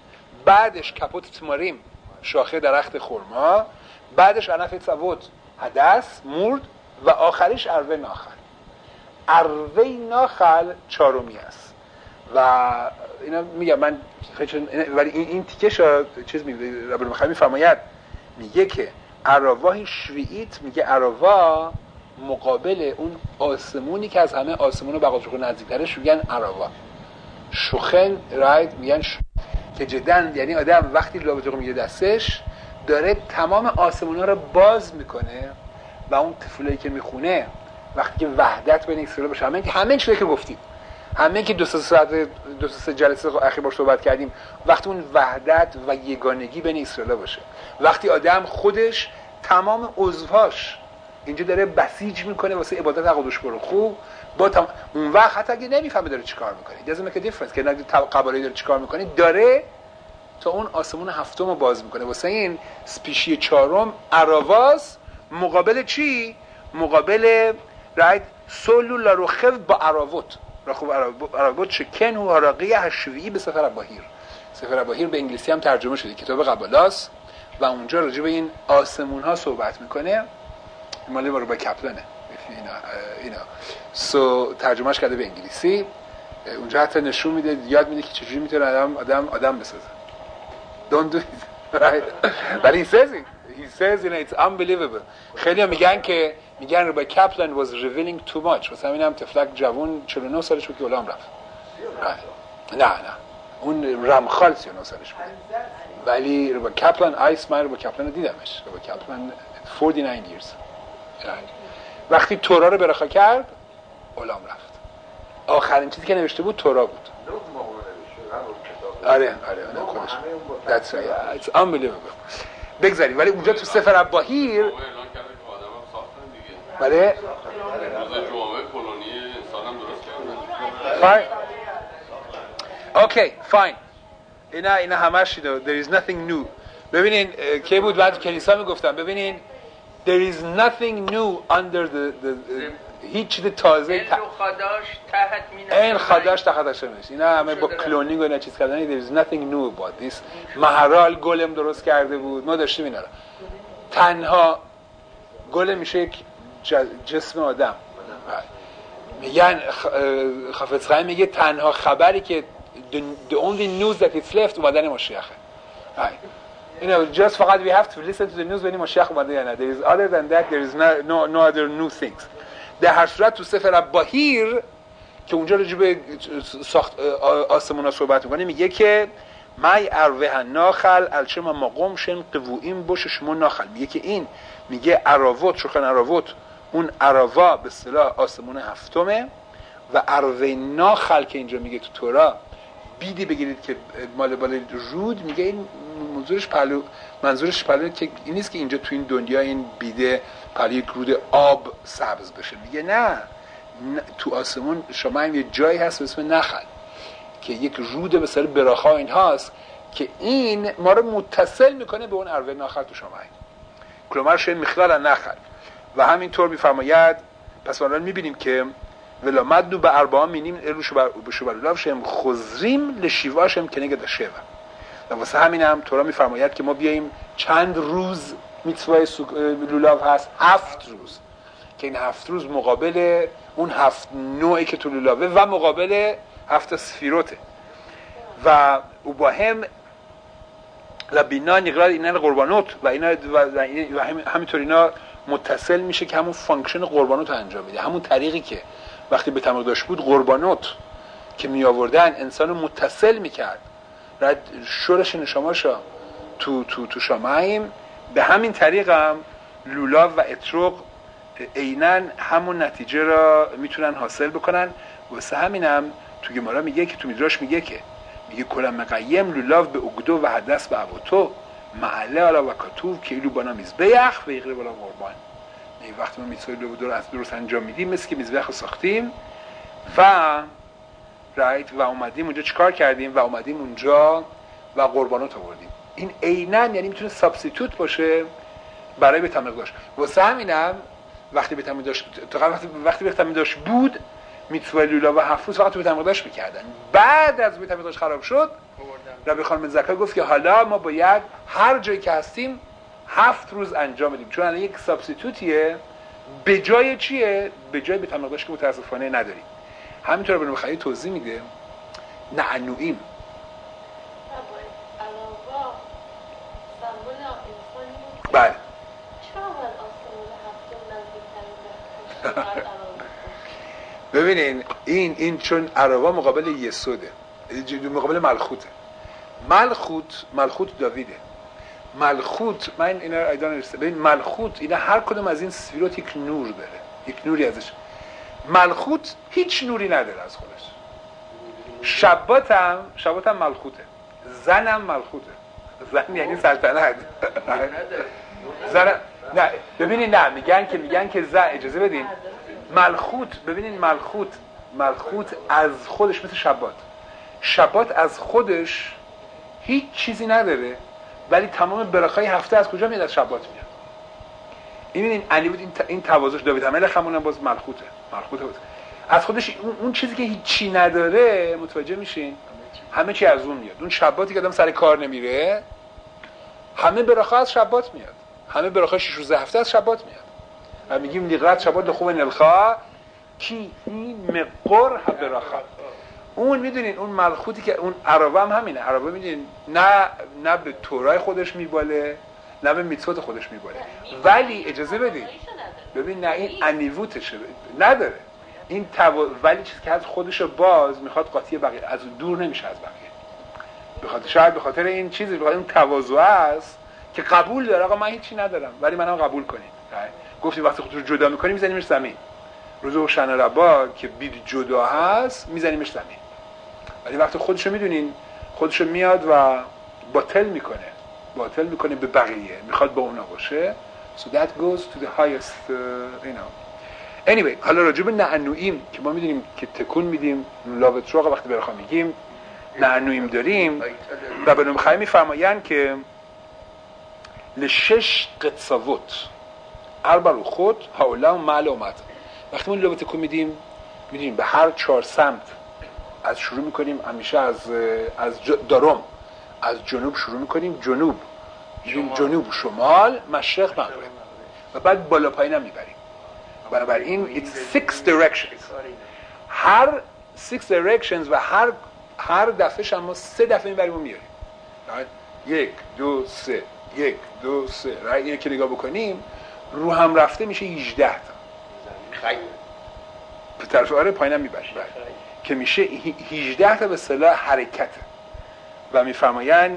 بعدش کپوت تماریم شاخه درخت خرما، بعدش عنف صوت حدث مرد و آخریش عروه ناخل. عروه ناخل چهارمی است و اینا میگم من ولی این تیکه چیز میگه رب المخیر میفرماید میگه که عراواه شویعیت، میگه عراوا مقابل اون آسمونی که از همه آسمون و بقاشوخ نزدیکترش میگن عراوا شوخن رایت میگن که جدا یعنی آدم وقتی لابطه میگه دستش داره تمام آسمونا رو باز میکنه و اون طفلایی که میخونه وقتی که وحدت بین اسرائیل باشه، همه چیزی که گفتیم، همه که 2 سه جلسه اخیر باش صحبت کردیم، وقتی اون وحدت و یگانگی بین اسرائیل باشه، وقتی آدم خودش تمام عضوهاش اینجا داره بسیج میکنه واسه عبادت قدوس برخو با اون وقت حتی اگه نمیفهمه داره چیکار میکنه doesn't make a difference که قباله داره چیکار میکنه، داره تا اون آسمون هفتم رو باز میکنه. واسه این سپیشی 4 عراواز مقابل چی؟ مقابل رایت سولو لاروخو با عراوت عراوت شکن و حراقی هشویی به سفر اباهیر. سفر اباهیر به انگلیسی هم ترجمه شده، کتاب قبالاست و اونجا راجع به این آسمون ها صحبت میکنه. مالی با کپلنه اینا ترجمهش کرده به انگلیسی. اونجا حتی نشون میده، یاد میده که چجوری میتونه آدم بسازه. Don't do it. Right? But he says it's unbelievable. خیلی میگن ربای کپلن was revealing too much. واسه همینم تفلک جوان 49 سالش بود که اولام رفت. نه اون رمخال 39 سالش بود. ولی ربای کپلن من ربای کپلن دیدمش. ربای کپلن 49 years. وقتی تورا رو برخا کرد اولام رفت. آخرین چیزی که نوشته بود تورا بود. آره خودش. That's right. It's unbelievable. بگذاریم ولی اونجا تو سفر اباهیر ولی روز جمعه کلونی انسان هم درست کردن. Okay, fine. اینا همش there is nothing new. ببینین کی بود بعد کلیسا میگفتن ببینین there is nothing new under the هیچ چیز تازه این خداش تحتش نیست. اینا همه با کلونینگ و اینا چیز کردن. there is nothing new about this. مهرال گلم درست کرده بود، ما داشتیم اینا رو. تنها گلم میشه یک جسم آدم. میگن خافز خواهی میگه تنها خبری که the only news that is left اومدن مشیخه. Just فقط we have to listen to the news when مشیخ اومده یا نه. There is other than that there is no other new things. در هر صورت تو سفر اباهیر که اونجا راجع به ساخت آسمونا صحبت میکنه میگه که مای اروه ناخل الشم مقام شن قوویم باشه شما ناخل. میگه که این میگه عراوت شخن عراوت اون عراوا به اصطلاح آسمون هفتمه و اروه ناخل که اینجا میگه تو تورا بیدی بگیرید که مال بالا رود، میگه این منظورش پهلو که این نیست که اینجا تو این دنیا این بیده پهلو یک رود آب سبز بشه. میگه نه تو آسمون شما هم یه جایی هست به اسم نخل که یک رود مثلا براخا این هاست که این ما رو متصل میکنه به اون عربه ناخر تو شماعی، کلومر شاید مخلال نخل. و همینطور میفرماید پس ما میبینیم که ولا مدنو به اربعه مینیم الوشو بر لولاو شم خزریم لشیواشم که نگه داشته و واسه همین هم تورا میفرماید که ما بیاییم چند روز میتوای لولاو هست، 7 روز، که این 7 روز مقابل اون 7 نوعی که تو لولاوه و مقابل 7 سفیروته و او با هم لبینا نقرار اینا قربانوت و اینا و همینطور اینا متصل میشه که همون فانکشن قربانوت انجام میده، همون طریقی که وقتی به تمام داشت بود قربانوت که می آوردن انسان رو متصل میکرد رد شورش نشاماشا تو شامعیم، به همین طریق هم لولاو و اتروق عیناً همون نتیجه را میتونن حاصل بکنن. واسه همینم تو گمارا میگه که تو میدراش میگه کلم مقیم لولاو به اگدو و حدث به ابوتو معله علا و کتوب که ایلو بانا میزبیخ و ایغره بالا قربان. وقتی ما میتوی لو درست انجام میدیم مثل که میزبیخ رو ساختیم و اومدیم اونجا چیکار کردیم و اومدیم اونجا و قربانات آوردیم. این عیناً یعنی میتونه سابستیتوت باشه برای بیت المقدس. واسه همینم وقتی بیت المقدس وقتی بیت المقدس بود میتوای لولا و حفوظ فقط تو بیت المقدس میکردن. بعد از بیت المقدس خراب شد ربی خانم زکا گفت که حالا ما باید هر جایی که هستیم 7 روز انجام بدیم، چون الان یک سابستیتوتیه به جای چیه؟ به جای بیت المقدس که متاسفانه نداریم. همینطور به نوخیی توضیح میده نعنویم بله ببینین این چون عربا مقابل یسوده، مقابل ملخوته. ملخوت داویده. ملخوت من اینا ایدان رسته. ببین ملخوت اینا هر کدوم از این سفیرات یک نور داره، یک نوری ازش. ملخوت هیچ نوری نداره از خودش. شبات هم ملخوته. زنم ملخوته. زن یعنی سلطنت. زن نه ببینید نه میگن که زن اجازه بدین ملخوت. ببینید ملخوت از خودش مثل شبات از خودش هیچ چیزی نداره، ولی تمام برکای هفته از کجا میاد؟ از شبات میاد. این توازش داوید الملک همون باز ملخوته بود. از خودش اون چیزی که هیچی نداره متوجه میشین همه چی از اون میاد. اون شباتی که آدم سر کار نمیره همه برکا از شبات میاد، همه برکا 6 روز هفته از شبات میاد. و میگیم لیقرات شبات خوب نلخا کی این مقر برکا. اون میدونین اون ملخوتی که اون عربه هم همینه. عربه میدونین نه به تورای خودش میباله نه به میتوت خودش میباله، ولی اجازه بدین ببین نه این انیووتشه نداره این ولی چیزی که از خودشو باز میخواد قاطی بقیه، از دور نمیشه از بقیه. شاید به خاطر این چیزی به خاطر اون تواضع است که قبول داره آقا من هیچی ندارم ولی منم قبول کنین. گفتی وقتی خودت رو جدا میکنی میزنیمش زمین. روز روشن ربا که بید جدا هست میزنیمش زمین، ولی وقتی خودشو میدونین خودشو میاد و باطل میکنه به بقیه، میخواد با اونا باشه. So that goes to the highest anyway. حالا راجع به نعنویم که ما میدونیم که تکون میدیم لولاو اتروق وقتی برخا میگیم نعنویم داریم و به نمخایی میفرمایند که لشش قدساوت اربرو خود هاولا و معلومت. وقتی ما لولاو تکون میدیم به هر 4 سمت از شروع میکنیم همیشه از دارم از جنوب شروع میکنیم، جنوب شمال مشرق مغرب و بعد بالا پایین هم میبریم. بنابراین it's 6 directions. هر 6 directions و هر دفعه ما 3 دفعه میبریم و میاریم. 1 2 3 1 2 3 اینو که نگاه بکنیم رو هم رفته میشه 18 تا. به طرف آره پایین هم میبریم که میشه 18 تا به اصطلاح حرکت. و میفرمایند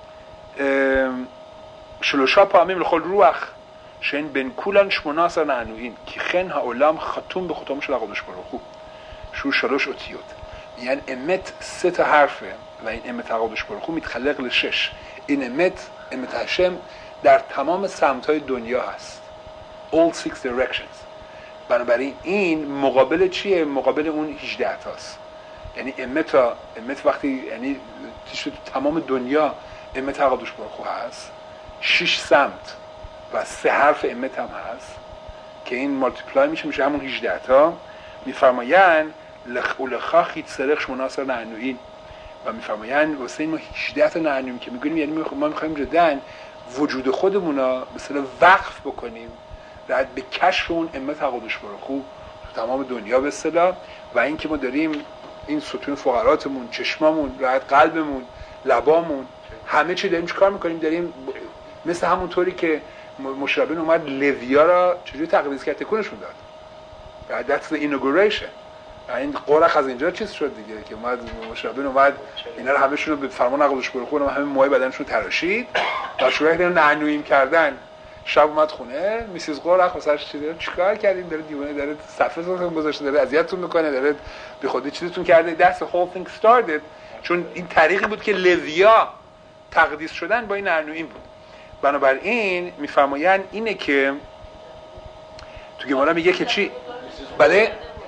شلوشا پامیم لخل روح شن بن کولن 18 نعنوین که خن ها اولام ختوم به ختامش لقدش برخو شو 3 اوتیوت. یعنی امت 3 تا حرفه و این امت لقدش برخو متخلق لشش. این امت هشم در تمام سمت‌های دنیا هست. all 6 directions. بنابراین این مقابل چیه؟ مقابل اون 18 تاست یعنی امت وقتی یعنی تمام دنیا امت قدوس برخو هست 6 سمت و 3 حرف امت هم هست که این مالتیپلای میشه همون 18 تا. میفرمایند لخا خیت سرخ مناصر نعنوین و میفرمایند واسه ما 18 تا نعنوین که میگیم یعنی ما میخوایم جدن وجود خودمون رو مثلا وقف بکنیم بعد به کشف اون امت قدوس برخو تمام دنیا به اصطلاح و اینکه ما داریم این ستون فقراتمون، چشمامون، رعایت قلبمون، لبامون، همه چی داریم چیکار میکنیم؟ داریم مثل همون طوری که مشربین اومد لویا را چجوری تقدیس کرد تکونشون داد. That's the inauguration. این قرخ از اینجا چیز شد دیگه که اومد مشربین اومد اینا رو همه‌شون رو به فرمان قدوس برخو و همه موهای بدنشون تراشید و شروع کردن نعنویم کردن. شب اومد خونه میسیز قرخ واسش چیزی چیکار کردیم؟ داره دیوانه داره صفحه گذاشته داره اذیتتون میکنه داره به خودی چیزتون کرده. That's the whole thing started چون این طریقی بود که لویا تقدیس شدن با این نعنویم بود. بنابراین میفرمایند اینه که تو گمارا میگه که چی؟ بله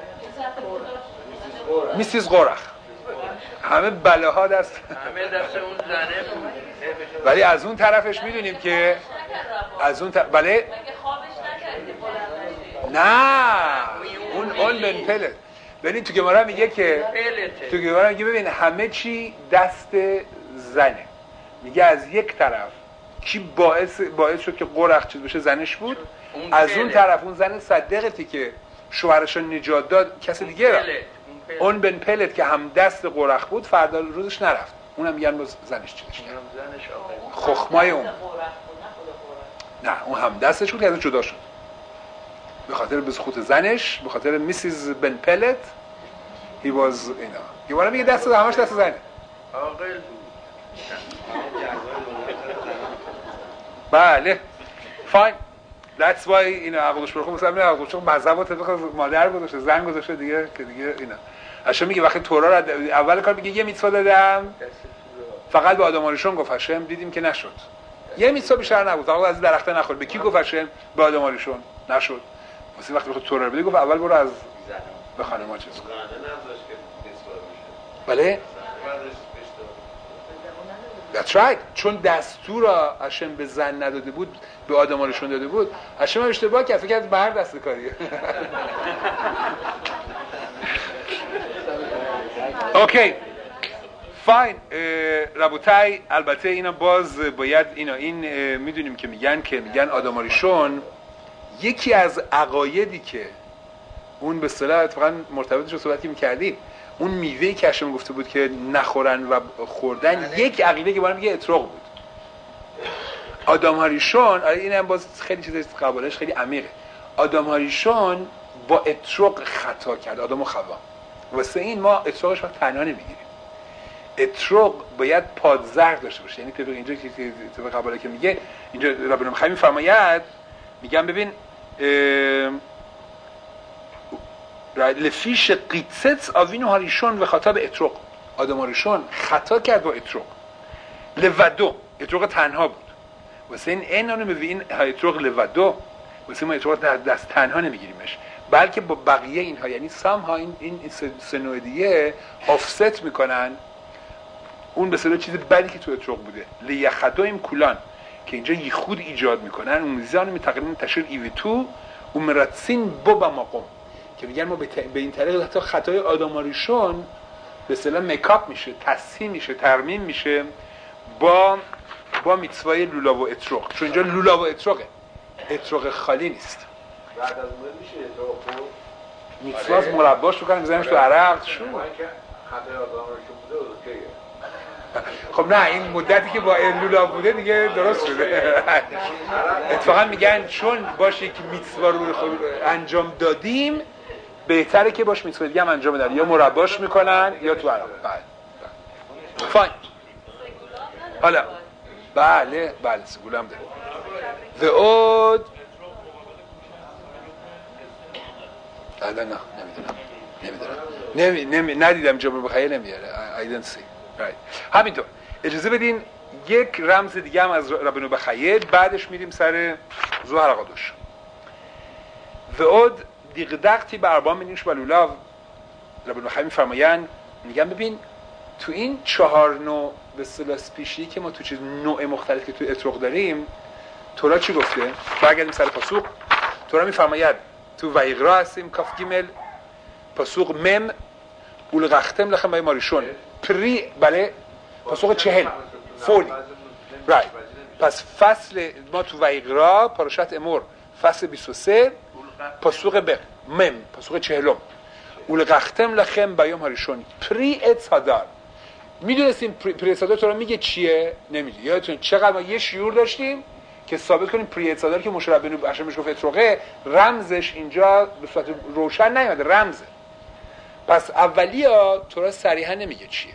میسیز قرخ همه بلاها دست همه دست اون زنه بود ولی از اون طرفش میدونیم که از اون بله نه اون بن پلت ببین تو گمارا میگه که تو گمارا میگه ببین همه چی دست زنه. میگه از یک طرف کی باعث شد که قرخ چیز بشه؟ زنش بود. از اون طرف اون زن صدقتی که شوهرش نجات داد کسی دیگه را اون بن پلت که هم دست قرخ بود فردا روزش نرفت اونم میگن باز زنش چیزش کرد خخمای اون نه اون هم دستش بود که ازش جدا شد به خاطر بسخوت زنش به خاطر میسیز بن پلت he was اینا یه بارم میگه دست همش دست زنه عاقل بود بله fine that's why اینا عقلش برخو مثلا عقلش چون مذهب طبق مادر گذاشته زن گذاشته دیگه که دیگه اینا هاشم میگه وقتی تورا رو اول کار میگه یه میتوا دادم فقط به آدم آریشون گفت هاشم دیدیم که نشد یه میتوا بیشتر نبود فقط از درخت نخورد به کی گفت هاشم به آدم آریشون نشد واسه وقتی تورا رو بده گفت اول برو از به خانم‌ها چیز کن بله That's right. چون دستور را هاشم به زن نداده بود به آدم‌هاشون داده بود هاشم هم اشتباه کرد فکر کرد بر دست کاریه اوکی فاین ربوتای البته اینا باز باید این میدونیم که میگن آدم‌هاشون یکی از عقایدی که اون به اصطلاح اتفاقا مرتبطش رو صحبتی می‌کردیم اون میوه‌ای که هاشم گفته بود که نخورن و خوردن یک عقیده که باید میگه اتروق بود. آدم هاریشون این هم باز خیلی چیز قبالش خیلی عمیقه. آدم هاریشون با اتروق خطا کرد آدم و خوا واسه این ما اتروقش رو تنها نمیگیریم. اتروق باید پادزر داشته باشه یعنی طبق اینجا که طبق قباله که میگه اینجا ربنا میخوام میفرماید میگم ببین لفیش قیتسس آوینو هاریشون و خطا به اتروق آدم هاریشون خطا کرد با اتروق لودو اتروق تنها بود واسه این آنو میبین اتروق لودو واسه ما اتروق دست تنها نمیگیریمش بلکه با بقیه اینها یعنی سام ها این سنوع دیگه آفست میکنن اون به اصطلاح چیز بدی که تو اتروق بوده لیخدایم کولان که اینجا یخود ایجاد میکنن اون میزان میتقرین تشیر ایوتو و مرتسین بابا مقام که میگن ما به این طریق حتی خطای آدماریشون به اصطلاح میکاپ میشه تصحیح میشه ترمیم میشه با میتوای لولا و اتروق چون اینجا لولا و اتروق خالی نیست بعد از اون میشه اتروق میتواز مرباش بکنن بزنش تو عرق شو خطای آدماریشون بوده اوکیه خب نه این مدتی که با لولا بوده دیگه درست شده اتفاقا میگن چون باشه که میتوا رو انجام دادیم بهتره که باش میتوا دیگه هم انجام بدن یا مرباش میکنن یا تو عرق فاین حالا بله سگولم داره وعود نه نمیدونم ندیدم جبر بخیر نمیاره I didn't see right. همینطور اجازه بدین یک رمز دیگه هم از ربنا بخیر بعدش میریم سر زهر قدوش وعود دیقدقتی به اربعه منیش و لولاو ربنا بخیر میفرمایند میگم ببین تو این 4 نوع به اصطلاح اسپیشی که ما تو چیز نوع مختلفی که تو اتروق داریم، تورا چی گفته؟ برگردیم سر پاسوق. تورا میفرماید تو ویقرا هستیم کاف گیمل پاسوق مم اولغختم لخم بای ماریشون پری بله پاسوق 40 فولی رایت. پس فصل ما تو ویقرا پاراشت امور فصل 23 پاسوق ب مم پاسوق 40 اولغختم لخم بای ماریشون پری اتسادار. میدونستیم پری اتسادار تورا میگه چیه؟ نمیگه. یادتون چقدر ما یه شیور داشتیم که ثابت کنیم پری اتسادار که مشرب بنو بخشمش گفت اتروقه رمزش اینجا به صورت روشن نیومده، رمزه. پس اولیا تورا صریحا نمیگه چیه.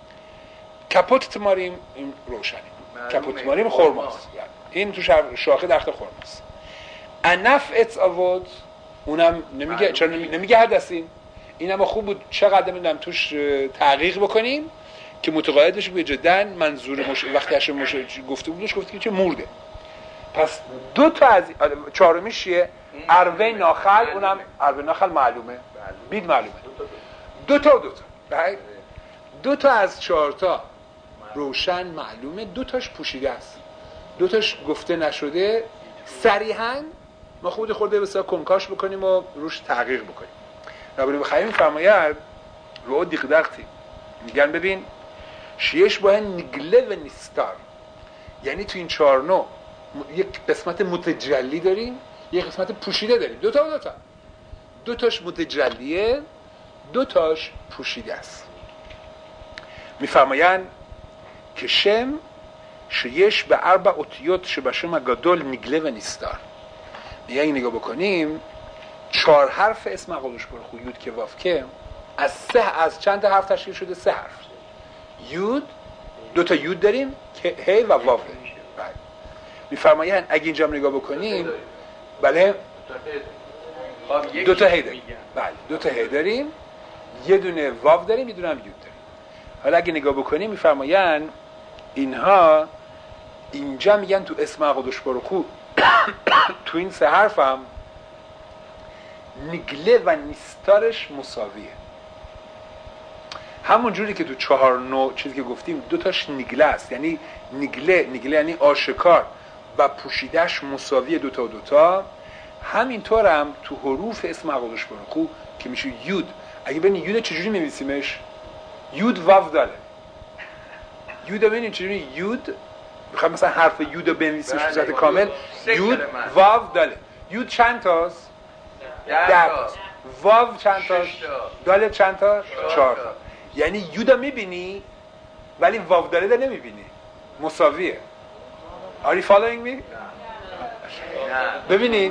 کپوت تماریم این روشنه، کپوت تماریم خرماست، این تو شاخه درخت خرماست. انف اتس آوود اونم نمیگه، چرا نمیگه حدثین؟ این هم خوب بود چقدر میدونم توش تحقیق بکنیم که متقاعد بشیم که جدا منظور وقتی هاشم گفته بودش گفته که چه مرده. پس دو تا از چهارمیش چیه؟ عروه ناخل، اونم عروه ناخل معلومه، بید معلومه. دو تا right؟ دو تا از 4 تا روشن معلومه، 2 تاش پوشیده است، 2 تاش گفته نشده. صریحاً ما خود خورده بسیار کنکاش بکنیم و روش تحقیق بکنیم. ربی بخیمی میفرماید رو دیقدقتی میگن ببین شیش با نگله و نیستار، یعنی تو این 4 نوع یک قسمت متجلی داریم، یک قسمت پوشیده داریم. 2 تا 2 تاش متجلیه، 2 تاش پوشیده است. میفرمایند که شم شیش به 4 اوتیوت شبشم گادول نگله و نیستار. میگه این نگاه بکنیم 4 حرف اسم قدوش برخو یود که واف که از چند تا حرف تشکیل شده؟ 3 حرف. یود 2 تا یود داریم که هی و واو داریم. میفرمایند اگه اینجا نگاه بکنیم بله 2 تا هی داریم، بله 2 تا هی داریم، یه دونه واو داریم، یه دونه هم یود داریم. حالا اگه نگاه بکنیم میفرمایند اینها اینجا میگن تو اسم قدوش برخو تو این 3 حرف هم نگله و نیستارش مساویه. همون جوری که تو 4 نوع چیزی که گفتیم 2 تاش نگله است، یعنی نگله یعنی آشکار و پوشیدهش مساویه 2 تا و 2 تا. همینطور هم تو حروف اسم قدوش برخو که میشه یود، اگه ببینید یود چجوری می‌نویسیمش؟ یود واو داره. یود ببینید چجوری یود میخوام مثلا حرف یود رو بنویسیمش به صورت کامل، یود واو داره. یود چند تاست؟ 10 تاست. واو چند تاست؟ داله چند تا؟ 4 تا. یعنی یود رو میبینی ولی واو داره نمیبینی، مساویه. Are you following me؟ ببینید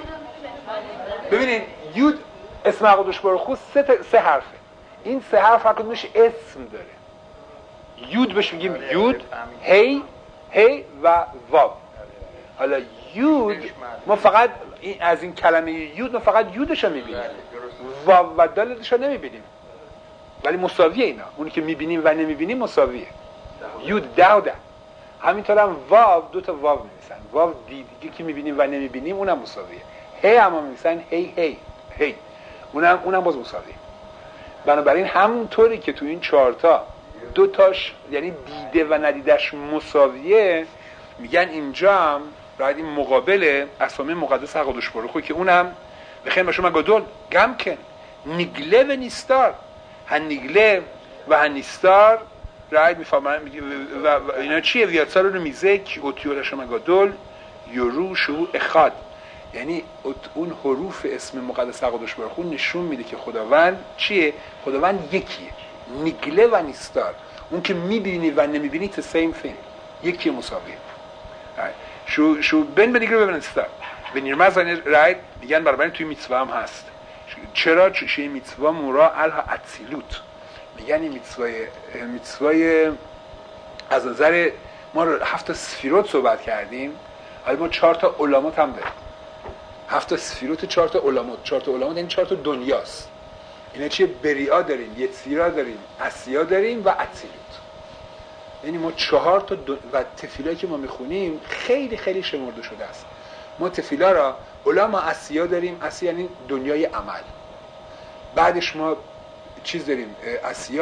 یود اسم قدوش برخو 3 حرفه. این 3 حرف هر کدومش اسم داره. یود بهش میگیم یود، هی و واو. حالا یود ما فقط از این کلمه یود ما فقط یودش رو میبینیم، واو و دالش رو نمیبینیم، ولی مساویه اینا. اونی که میبینیم و نمیبینیم مساویه. یود 10. همینطور هم واو 2 تا واو می‌نویسن. واو دیگه که می‌بینیم و نمی‌بینیم اونم مساویه. هی هم می‌نویسن هی اونم باز مساویه. بنابراین همونطوری که تو این 4 تا 2 تاش یعنی دیده و ندیدش مساویه، میگن اینجا هم بعد این مقابل اسامی مقدس قدوش برخو که اونم بخیر باشه مگادول گم کن نگله و نیستار، هنگله و هنیستار رایت میفهمن و اینا چیه؟ ویاتسا رو میزه که اوتیورش مگادول یورو شو اخاد، یعنی اون حروف اسم مقدس قدوش برخو نشون میده که خداوند چیه؟ خداوند یکیه. نگله و نیستار، اون که میبینی و نمیبینی the same thing، یکی مساویه. شو بن بنیگر ببینن نیستار به نیرمز رایت میگن برابر توی میتوا هم هست. چرا؟ چه میتوا مورا الها اتسیلوت، میگن این میتوای از نظر ما 7 سفیروت صحبت کردیم، حالا ما 4 تا علامات هم داریم. 7 سفیروت 4 تا علامات، 4 تا علامات یعنی 4 تا دنیاست. اینا چیه؟ بریا داریم، یتسیرا داریم، اسیا داریم و اتسیلوت. یعنی ما 4 تا و تفیلایی که ما میخونیم خیلی خیلی شمرده شده است. ما تفیلا را علما اسیا داریم، اسیا یعنی دنیای عمل. بعدش ما چیز داریم، اسیا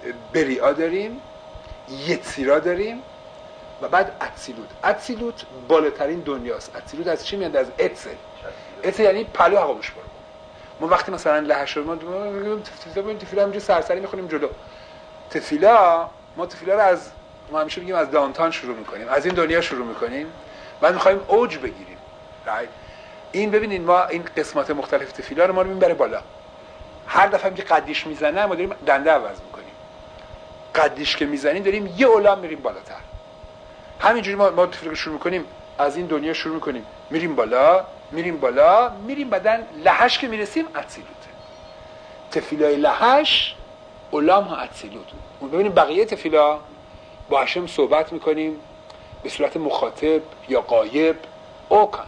بریا داریم، یتیرا داریم و بعد اتسیلوت بالاترین دنیاست. اتسیلوت از چی میاد؟ از اتس یعنی پلو عقبش برو. ما وقتی مثلا لهش رو ما تفیلا همینجوری سرسری میخونیم جلو. ما تفیلا رو از ما همیشه میگیم از داونتاون شروع میکنیم، از این دنیا شروع میکنیم، بعد میخوایم اوج بگیریم. این ببینید ما این قسمت مختلف تفیلا رو ما رو میبره بالا. هر دفعه که قدیش میزنه ما داریم دنده عوض میکنیم. قدیش که میزنیم داریم یه اولام میریم بالاتر. همینجوری ما تفیلا شروع میکنیم، از این دنیا شروع میکنیم، میریم بالا، میریم بعدن لهش که میرسیم اتسیلوته. تفیلای لهش اولام ها اتسیلوت. ببینیم بقیه تفیلا با هشم صحبت میکنیم به صورت مخاطب یا غایب اوکانت.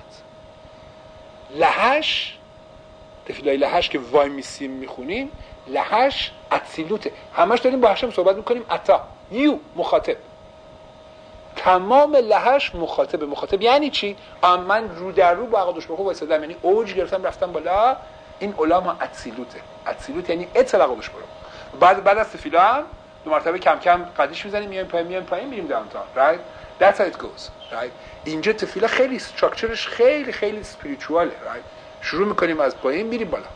لهش تفیلای لهش که وای میسیم میخونیم لهش اتسیلوته، همش داریم با هشم صحبت میکنیم. اتا یو مخاطب، تمام لهش مخاطب یعنی چی؟ من رو در رو با عقدش بخو وایسادم، یعنی اوج گرفتم رفتم بالا. این علما اتسیلوت یعنی اطلاق عقدش برو. بعد از تفیلا هم دو مرتبه کم کم قدیش میزنیم، میایم پایین میریم داونتاون. right that's how it goes. right اینجا تفیلا خیلی استراکچرش خیلی اسپریچواله. right شروع میکنیم از پایین میریم بالا.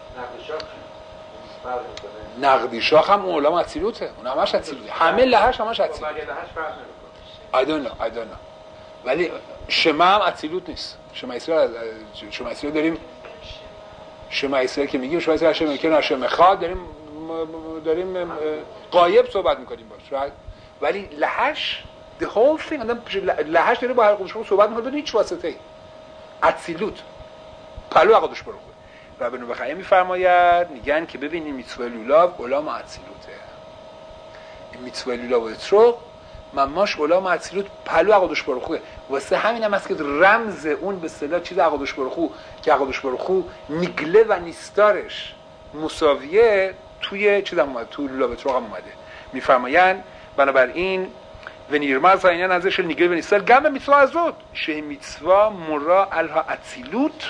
نقدی شاخ هم اون علما اتسیلوته، اون همش اتسیلوته، همه لهش همش اتسیلوته. مگه لهش فرق نمیکنه؟ I don't know. ولی شما هم اتسیلوت نیست. شما اسرائیل داریم، شما اسرائیل که میگیم شما اسرائیل هشم میکنه هشم خواد داریم غایب صحبت میکنیم باش. right ولی لهش the whole thing لهش داره با هر قدوش صحبت میکنه بدون هیچ واسطه‌ای. اتسیلوت پلو عقدش برو. و بنو بخیه میفرماید میگن که ببینید میتسوه لولاو علام اتسیلوته. این میتسوه لولاو و اتروق مماش علام اتسیلوت پلو عقدش برو خوه. واسه همین هم هست که رمز اون به اصطلاح چیز عقدش برو خو که عقدش برو خو نیگله و نیستارش مساویه توی چیز هم اومده، تو لولاو اتروق هم اومده. میفرمایند بنابراین و نیرمز ها اینن ازش نیگله و نیستار گم میتسوه ازود شه میتسوه مرا الها اتسیلوت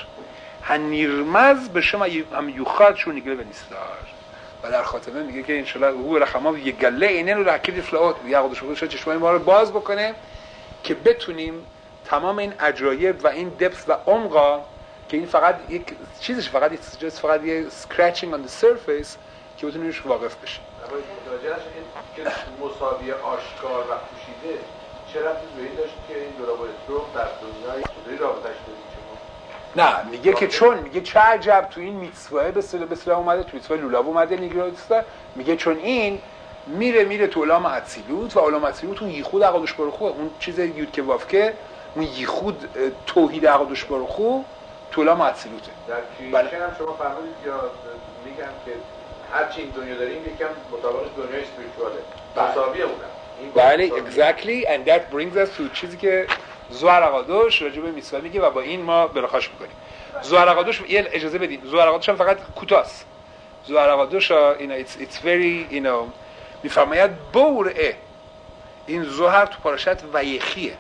هنیرمز به شما هم یوخاد شو نیگله و نیستار. و در خاتمه میگه که انشالله او رحمه یه گله اینه رو رکیل فلات یه عقدش خودش چشمای ما رو باز بکنه که بتونیم تمام این عجایب و این دپث و عمقا که این فقط یک چیزش فقط یه scratching on the surface که بتونیم روش واقف بشیم. اما متوجه نشید که مساوی آشکار و پوشیده چه ربطی به این داشت که این دولابای اتروق در دنیای چطوری رابطش دارید؟ نه میگه که چون میگه چه عجب تو این میتسوه به اصطلاح اومده، تو میتسوه لولاو اومده نیگرادستا، میگه چون این میره تو علام اتسیلوت و علام اتسیلوت اون یخود عقدش برخو، اون چیز یود که وافکه اون یخود توحید عقدش برخو تو علام اتسیلوته. در کریشن هم شما فهمیدید یا میگن که هر چی این دنیا داریم یکم مطابق دنیای اسپریچواله مساویه اونم. بله exactly and that brings us to چیزی که زوهر عقادوش راجع به میتسوه میگه و با این ما براخاش میکنیم. زوهر عقادوش یه اجازه بدید، زوهر عقادوش هم فقط کوتاست. زوهر عقادوش it's very میفرماید بورعه این زوهر تو پاراشت ویخیه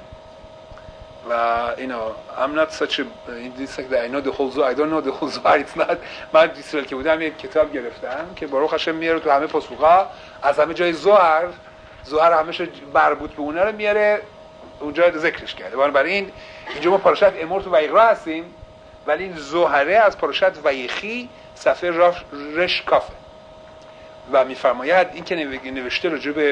و I'm not such a I know the whole Zohar I don't know the whole Zohar it's not. من اسرائیل که بودم یک کتاب گرفتم که باروخ هاشم میاره تو همه پاسخا از همه جای زوهر همیشه مربوط به اونها رو میاره اونجا ذکرش کرده. بنابراین اینجا ما پاراشت امور تو ویقرا هستیم ولی این زوهره از پاراشت ویخی صفحه رش کافه و میفرماید این که نوشته راجع به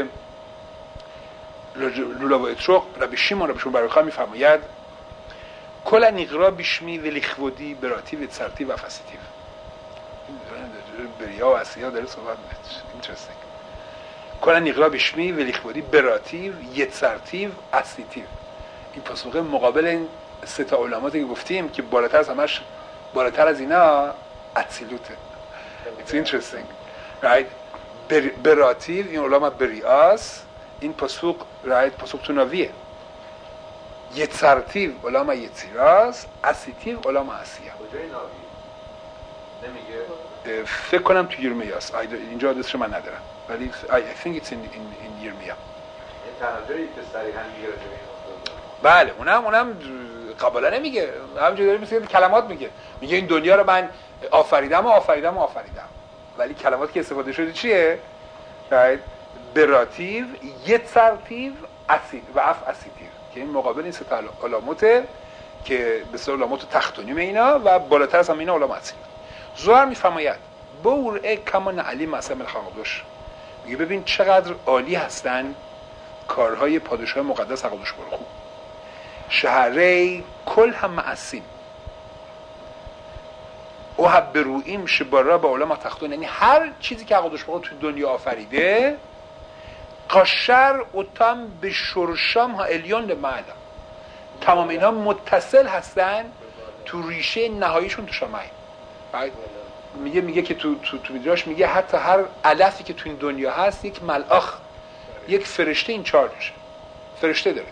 لولاو و اتروق ربی شیمون برای میفرماید کل نیقرا بیشمی و لیخودی براتی و تسرتی و فسیتیو. بریا و اسیا داره صحبت میکنه. interesting. کل نیقرا بیشمی و لیخودی براتی و یتسرتی و اسیتیو. این پاسخه مقابل این سه تا علاماتی که گفتیم که بالاتر از اینا اتسیلوته. It's interesting. right براتیو این علامه بریاس این پاسوق پاسوق تو ناویه. یتسرتیو علامه یتسیراس اسیتیو علامه اسیا. کجای ناوی؟ نمیگه؟ فکر کنم تو یرمیاست. اینجا آدرسش من ندارم ولی I think it's in یرمیا. این تنها جایی که صریحا میگه راجع به این بله اونم قبلا نمیگه، همینجوری داره میگه کلمات میگه این دنیا رو من آفریدم ولی کلماتی که استفاده شده چیه؟ براتیو، یتسرتیو، اسید و اف اسیدیو که این مقابل این سه تا علامته که به اصطلاح علامت تحتونیم اینا و بالاتر از همه اینا علامت اسید. زوهر میفرماید بور کمان علی مسلم الخاقدوش، میگه ببین چقدر عالی هستن کارهای پادشاه مقدس حقدوش برخو. شهره کل هم معصیم او هم برویم شبارا با علما تختون، یعنی هر چیزی که حقدوش برخو تو دنیا آفریده قشر اتم به شرشام ها الیون لمعلا، تمام اینا متصل هستن تو ریشه نهاییشون تو شمعی. میگه که تو میدراش میگه حتی هر علفی که تو این دنیا هست یک ملاخ، یک فرشته این چارجشه، فرشته داره،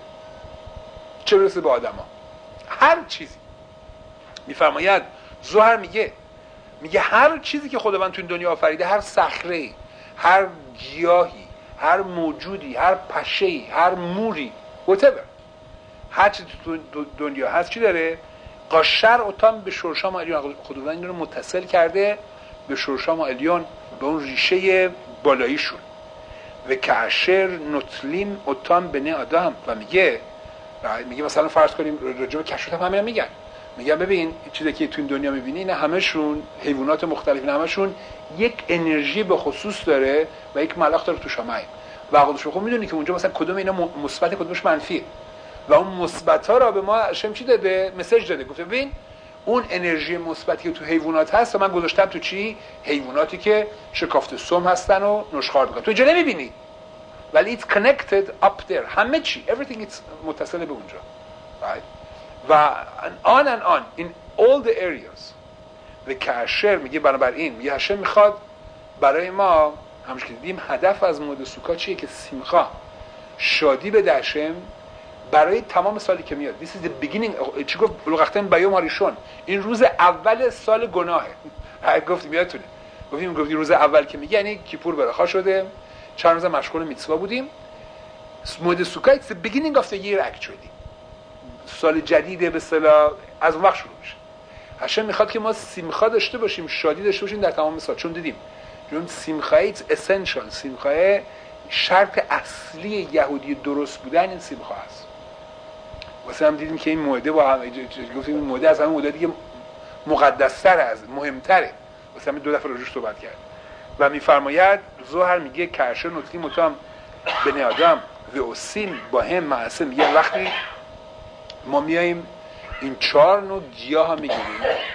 چه برسه به آدم ها. هر چیزی میفرماید زهر میگه هر چیزی که خداوند تو این دنیا آفریده، هر صخره، هر گیاهی، هر موجودی، هر پشه‌ای، هر موری، whatever، هر چیزی تو دنیا هست چی داره؟ قاشر اتام به شرشام الیون، خداوند این رو متصل کرده به شرشام الیون، به اون ریشه بالاییشون. و کاشر نطلیم اتام بنی آدم، و میگه مثلا فرض کنیم راجع به کشف هم همین میگن ببین چیزی که تو این دنیا میبینی اینا همشون حیوانات مختلف، همشون یک انرژی به خصوص داره و یک ملاخ داره تو شمعی و خودش خود میدونی که اونجا مثلا کدوم اینا مثبت کدومش منفیه و اون مثبت‌ها را به ما هاشم چی داده؟ مسیج داده، گفته ببین اون انرژی مثبتی که تو حیوانات هست و من گذاشتم تو چی؟ حیواناتی که شکافت سم هستن و نشخوار میکنن، تو اینجا نمیبینی ولی it's connected up there، همه چی everything it's متصل به اونجا، right؟ و on and on in all the areas. و کاشر میگه بنابراین میگه هاشم میخواد برای ما همش که دیدیم هدف از مود سوکا چیه؟ که سیمخا، شادی به دشم برای تمام سالی که میاد. This is the beginning. چی گفت بلوغختن بیوم هاریشون، این روز اول سال گناهه. گفتیم یادتونه، گفتیم روز اول که میگه یعنی کیپور برخا شده، چند روز مشغول میتسوا بودیم. مود سوکا it's the beginning of the year actually، سال جدیده به اصطلاح از اون وقت شروع میشه. هاشم میخواد که ما سیمخا داشته باشیم، شادی داشته باشیم در تمام سال، چون دیدیم چون سیمخا it's essential، سیمخا شرط اصلی یهودی درست بودن این سیمخا است. واسه هم دیدیم که این موعده با هم گفتیم این موعده از همه موعده دیگه مقدس‌تر، از مهمتره، واسه هم دو دفعه راجعش صحبت کرد. و میفرماید زوهر میگه کاشر نطلی متام بنی آدم و اوسیم با هم معصم، یه وقتی ما میاییم این 4 نوع گیاه ها میگیریم،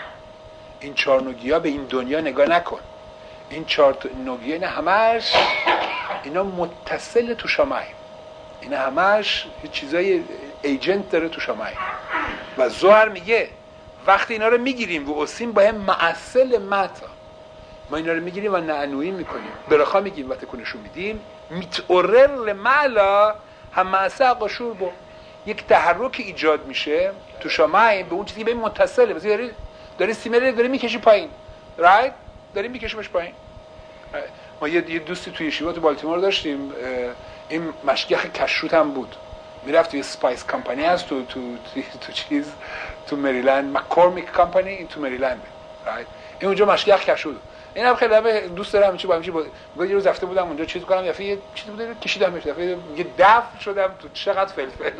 این 4 نوع گیاه به این دنیا نگاه نکن، این 4 نوع گیاه همش اینا متصل تو شمعی، اینا همش چیزای ایجنت داره تو شمعی. و زهر میگه وقتی اینا رو میگیریم و اوسیم با هم معسل متا، ما اینا رو میگیریم و نعنویی میکنیم، برخا میگیم و تکونشون میدیم، میتعرر لمعلا هم معسل قشور با یک تحرک ایجاد میشه تو شمعی به اون چیزی به این متصله. مثلا داری سیمره داری میکشی پایین، رایت، داری میکشیمش پایین. ما یه دوستی توی یشیوا تو بالتیمور داشتیم، این مشگخ کشروت هم بود، میرفت توی سپایس کمپانی هست تو چیز تو مریلند، مکورمیک کمپانی، این تو مریلند، رایت، این اونجا مشگخ کشروت. این هم خیلی دوست دارم چی با همین یه روز رفته بودم اونجا چیز کنم، یه چیزی بود کشیدمش، یه دفع شدم تو چقدر فلفل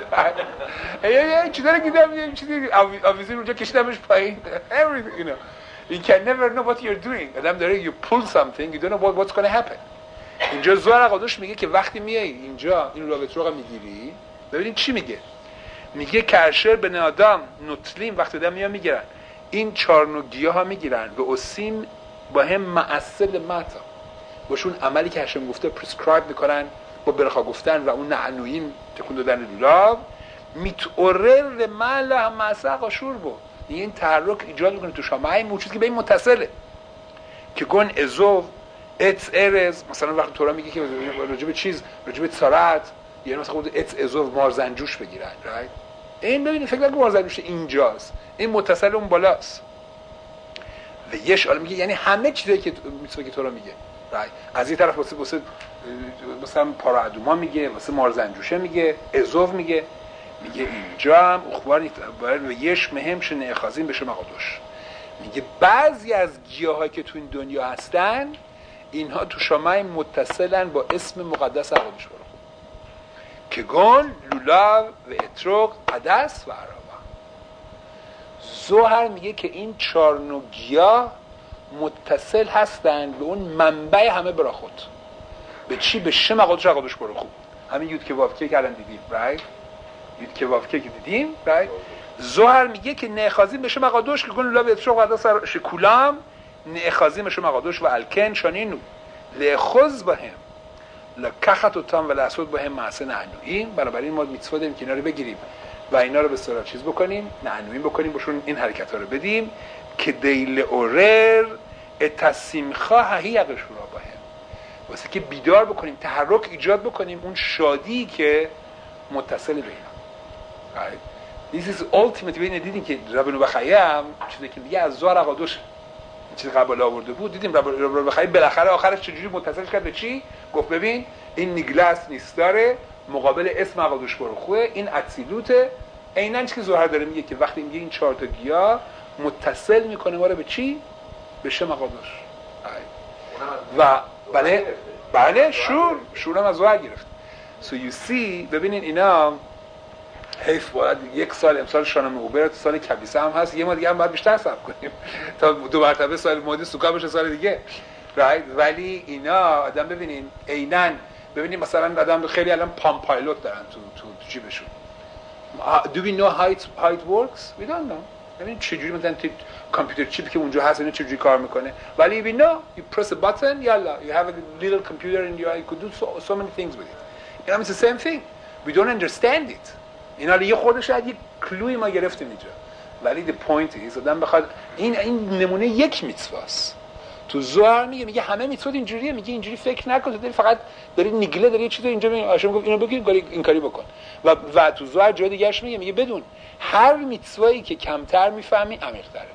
یه چیزی رو دیدم، یه چیزی آویزی اونجا کشیدمش پایین. everything you know you can never know what you're doing. آدم داره you pull something you don't know what's going to happen. اینجا زوار قدوش میگه که وقتی میای اینجا این رابط رو میگیری، ببینید چی میگه کاشر بن آدم نطلیم، وقتی آدم میگیرن این 4 نوع گیاه ها میگیرن به اوسیم با هم معسل متا، باشون عملی که هاشم گفته پرسکرایب میکنن با برخا گفتن و اون نعنویی تکون دادن لولاب، میتعرر مالا هم معسل قشور بود، این تحرک ایجاد میکنه تو شمعی موجود که به این متصله که گون ازو اتس ارز. مثلا وقتی تورا میگه که راجب چیز راجب سارت، یعنی مثلا خود اتس ازو مارزنجوش بگیرن، رایت، این ببینید فکر کنم مارزنجوش اینجاست، این متصل اون بالاست. و یه شال میگه یعنی همه چیزی که میتونه که تورا میگه، رایت، از این طرف واسه مثلا پارادوما میگه، واسه مارزنجوشه میگه، ازو میگه اینجا هم اخبار باید و یش مهم شنه اخازین بشه مقادوش. میگه بعضی از گیاهایی که تو این دنیا هستن اینها تو شامای متصلن با اسم مقدس اقادش برو که گل لولاو و اتروق عدس و عرابه. زهر میگه که این 4 نوع گیاه متصل هستند به اون منبع همه براخود. به چی؟ به شم اقادش برو خوب. همین یود که وافکه که الان دیدیم right؟ یود که وافکه که دیدیم right؟ زهر میگه که نخازیم به شم اقادش که گل لولاو و اتروق عدس شکولام نخازیم به شم اقادش و الکن شانینو لخوز با هم لکخت و تام و لحسود با هم معسن نعنوین. بنابراین ما میتسوا داریم که اینا رو بگیریم و اینا رو به صورت چیز بکنیم، نعنوین بکنیم، بهشون این حرکت ها رو بدیم که دیل اورر اتسیمخا هی اقشورا با هم، واسه که بیدار بکنیم، تحرک ایجاد بکنیم، اون شادی که متصل به اینا. This is ultimate. ببینید دیدیم که ربنو بخیه هم چیزی که دیگه از زهر اقادش چیز قبل آورده بود، دیدیم ربنو بخیه بالاخره آخرش چجوری متصل کرد به چی؟ گفت ببین این نیگلاس نیستاره مقابل اسم اقادش بروخوه، این اتسیلوته. عیناً چیزی که زهر داره میگه که وقتی میگه این 4 تا گیاه متصل میکنه ما رو به چی؟ به شم اقادش. و بله شور هم از زهر گرفت. So you see ببینین اینا حیف باید یک سال امسال شانم اوبر سال کبیسه هم هست، یه ما دیگه هم باید بیشتر صبر کنیم تا 2 مرتبه سال مودی سوکا بشه سال دیگه right؟ ولی اینا آدم ببینین عیناً ببینین مثلا آدم خیلی الان پام پایلوت دارن تو جیبشون. Do we know how it works? We don't know. ببین چجوری مثلا کامپیوتر چیپی که اونجا هست اینا چجوری کار میکنه، ولی we know you press a button یالا you have a little computer in your you could do so many things with it. It's the same thing. We don't understand it. اینا یه خورده شاید یک کلوی ما گرفتیم اینجا، ولی the point is آدم بخواد این نمونه یک میتسواست. تو زهر میگه همه میتسوات اینجوریه، میگه اینجوری فکر نکن، تو داری فقط داری نیگله داری یه چیزی اینجا میگه آشم گفت اینو بگیر این کاری بکن. و تو زهر جای دیگه‌اش میگه بدون هر میتسوایی که کمتر میفهمی عمیق‌تره.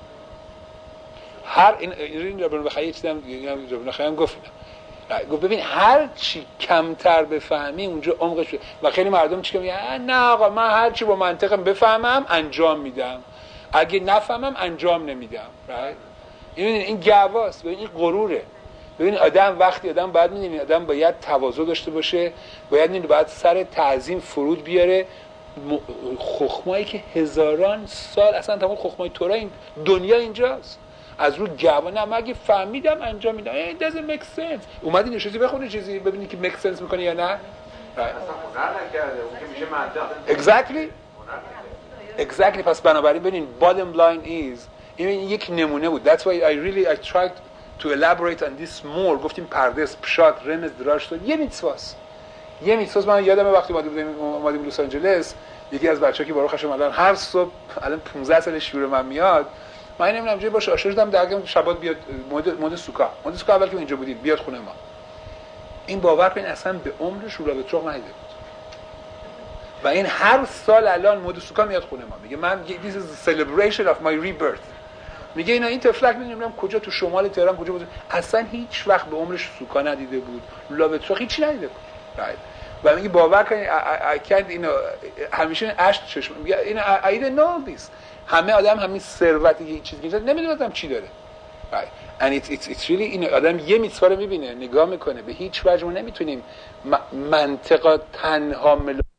هر این ربنا بخیر چیزام ربنا خیام گفت ببین هر چی کمتر بفهمی اونجا عمقش. و خیلی مردم چی میگن نه آقا من هر چی با منطقم بفهمم انجام میدم، اگه نفهمم انجام نمیدم. این گواست. ببین این غروره. ببین وقتی آدم باید میدونی آدم باید تواضع داشته باشه، باید سر تعظیم فرود بیاره. خخمایی که هزاران سال اصلا تمام خخمای تورا این دنیا اینجاست، از رو گوانه هم اگه فهمیدم انجام میدم. it doesn't make sense. اومدی نشستی بخونی چیزی ببینی که make sense میکنه یا نه. اصلا هنر نکرده اون که میشه منطق. exactly. پس بنابراین ببینین bottom line is این یک نمونه بود. that's why I tried to elaborate on this more. گفتیم پردس پشات رمز دراش یه میتسواست. من یادمه وقتی اومدیم لس آنجلس یکی از بچه‌ها که بارو خشم الان هر صبح الان 15 سال شور من میاد، من نمیدونم جای باشه آشنا شدم درگم شبات بیاد مود سوکا اول که اینجا بودیم بیاد خونه ما. این باور کنین اصلا به عمرش رو به تروق ندیده بود و این هر سال الان مود سوکا میاد خونه ما میگه من this is a celebration of my rebirth. میگه این طفلک میدونم کجا تو شمال تهران کجا بود اصلا هیچ وقت به عمرش سوکا ندیده بود، لابه تروق هیچی ندیده بود. و میگه باور کنین I can't اینو همیشه اشک چشم میگه این I didn't know this. همه آدم همین ثروتی چیزی که نمیدونه آدم چی داره. and it's really این آدم یه میتسوا رو میبینه نگاه میکنه به هیچ وجه ما نمیتونیم منطقه تنها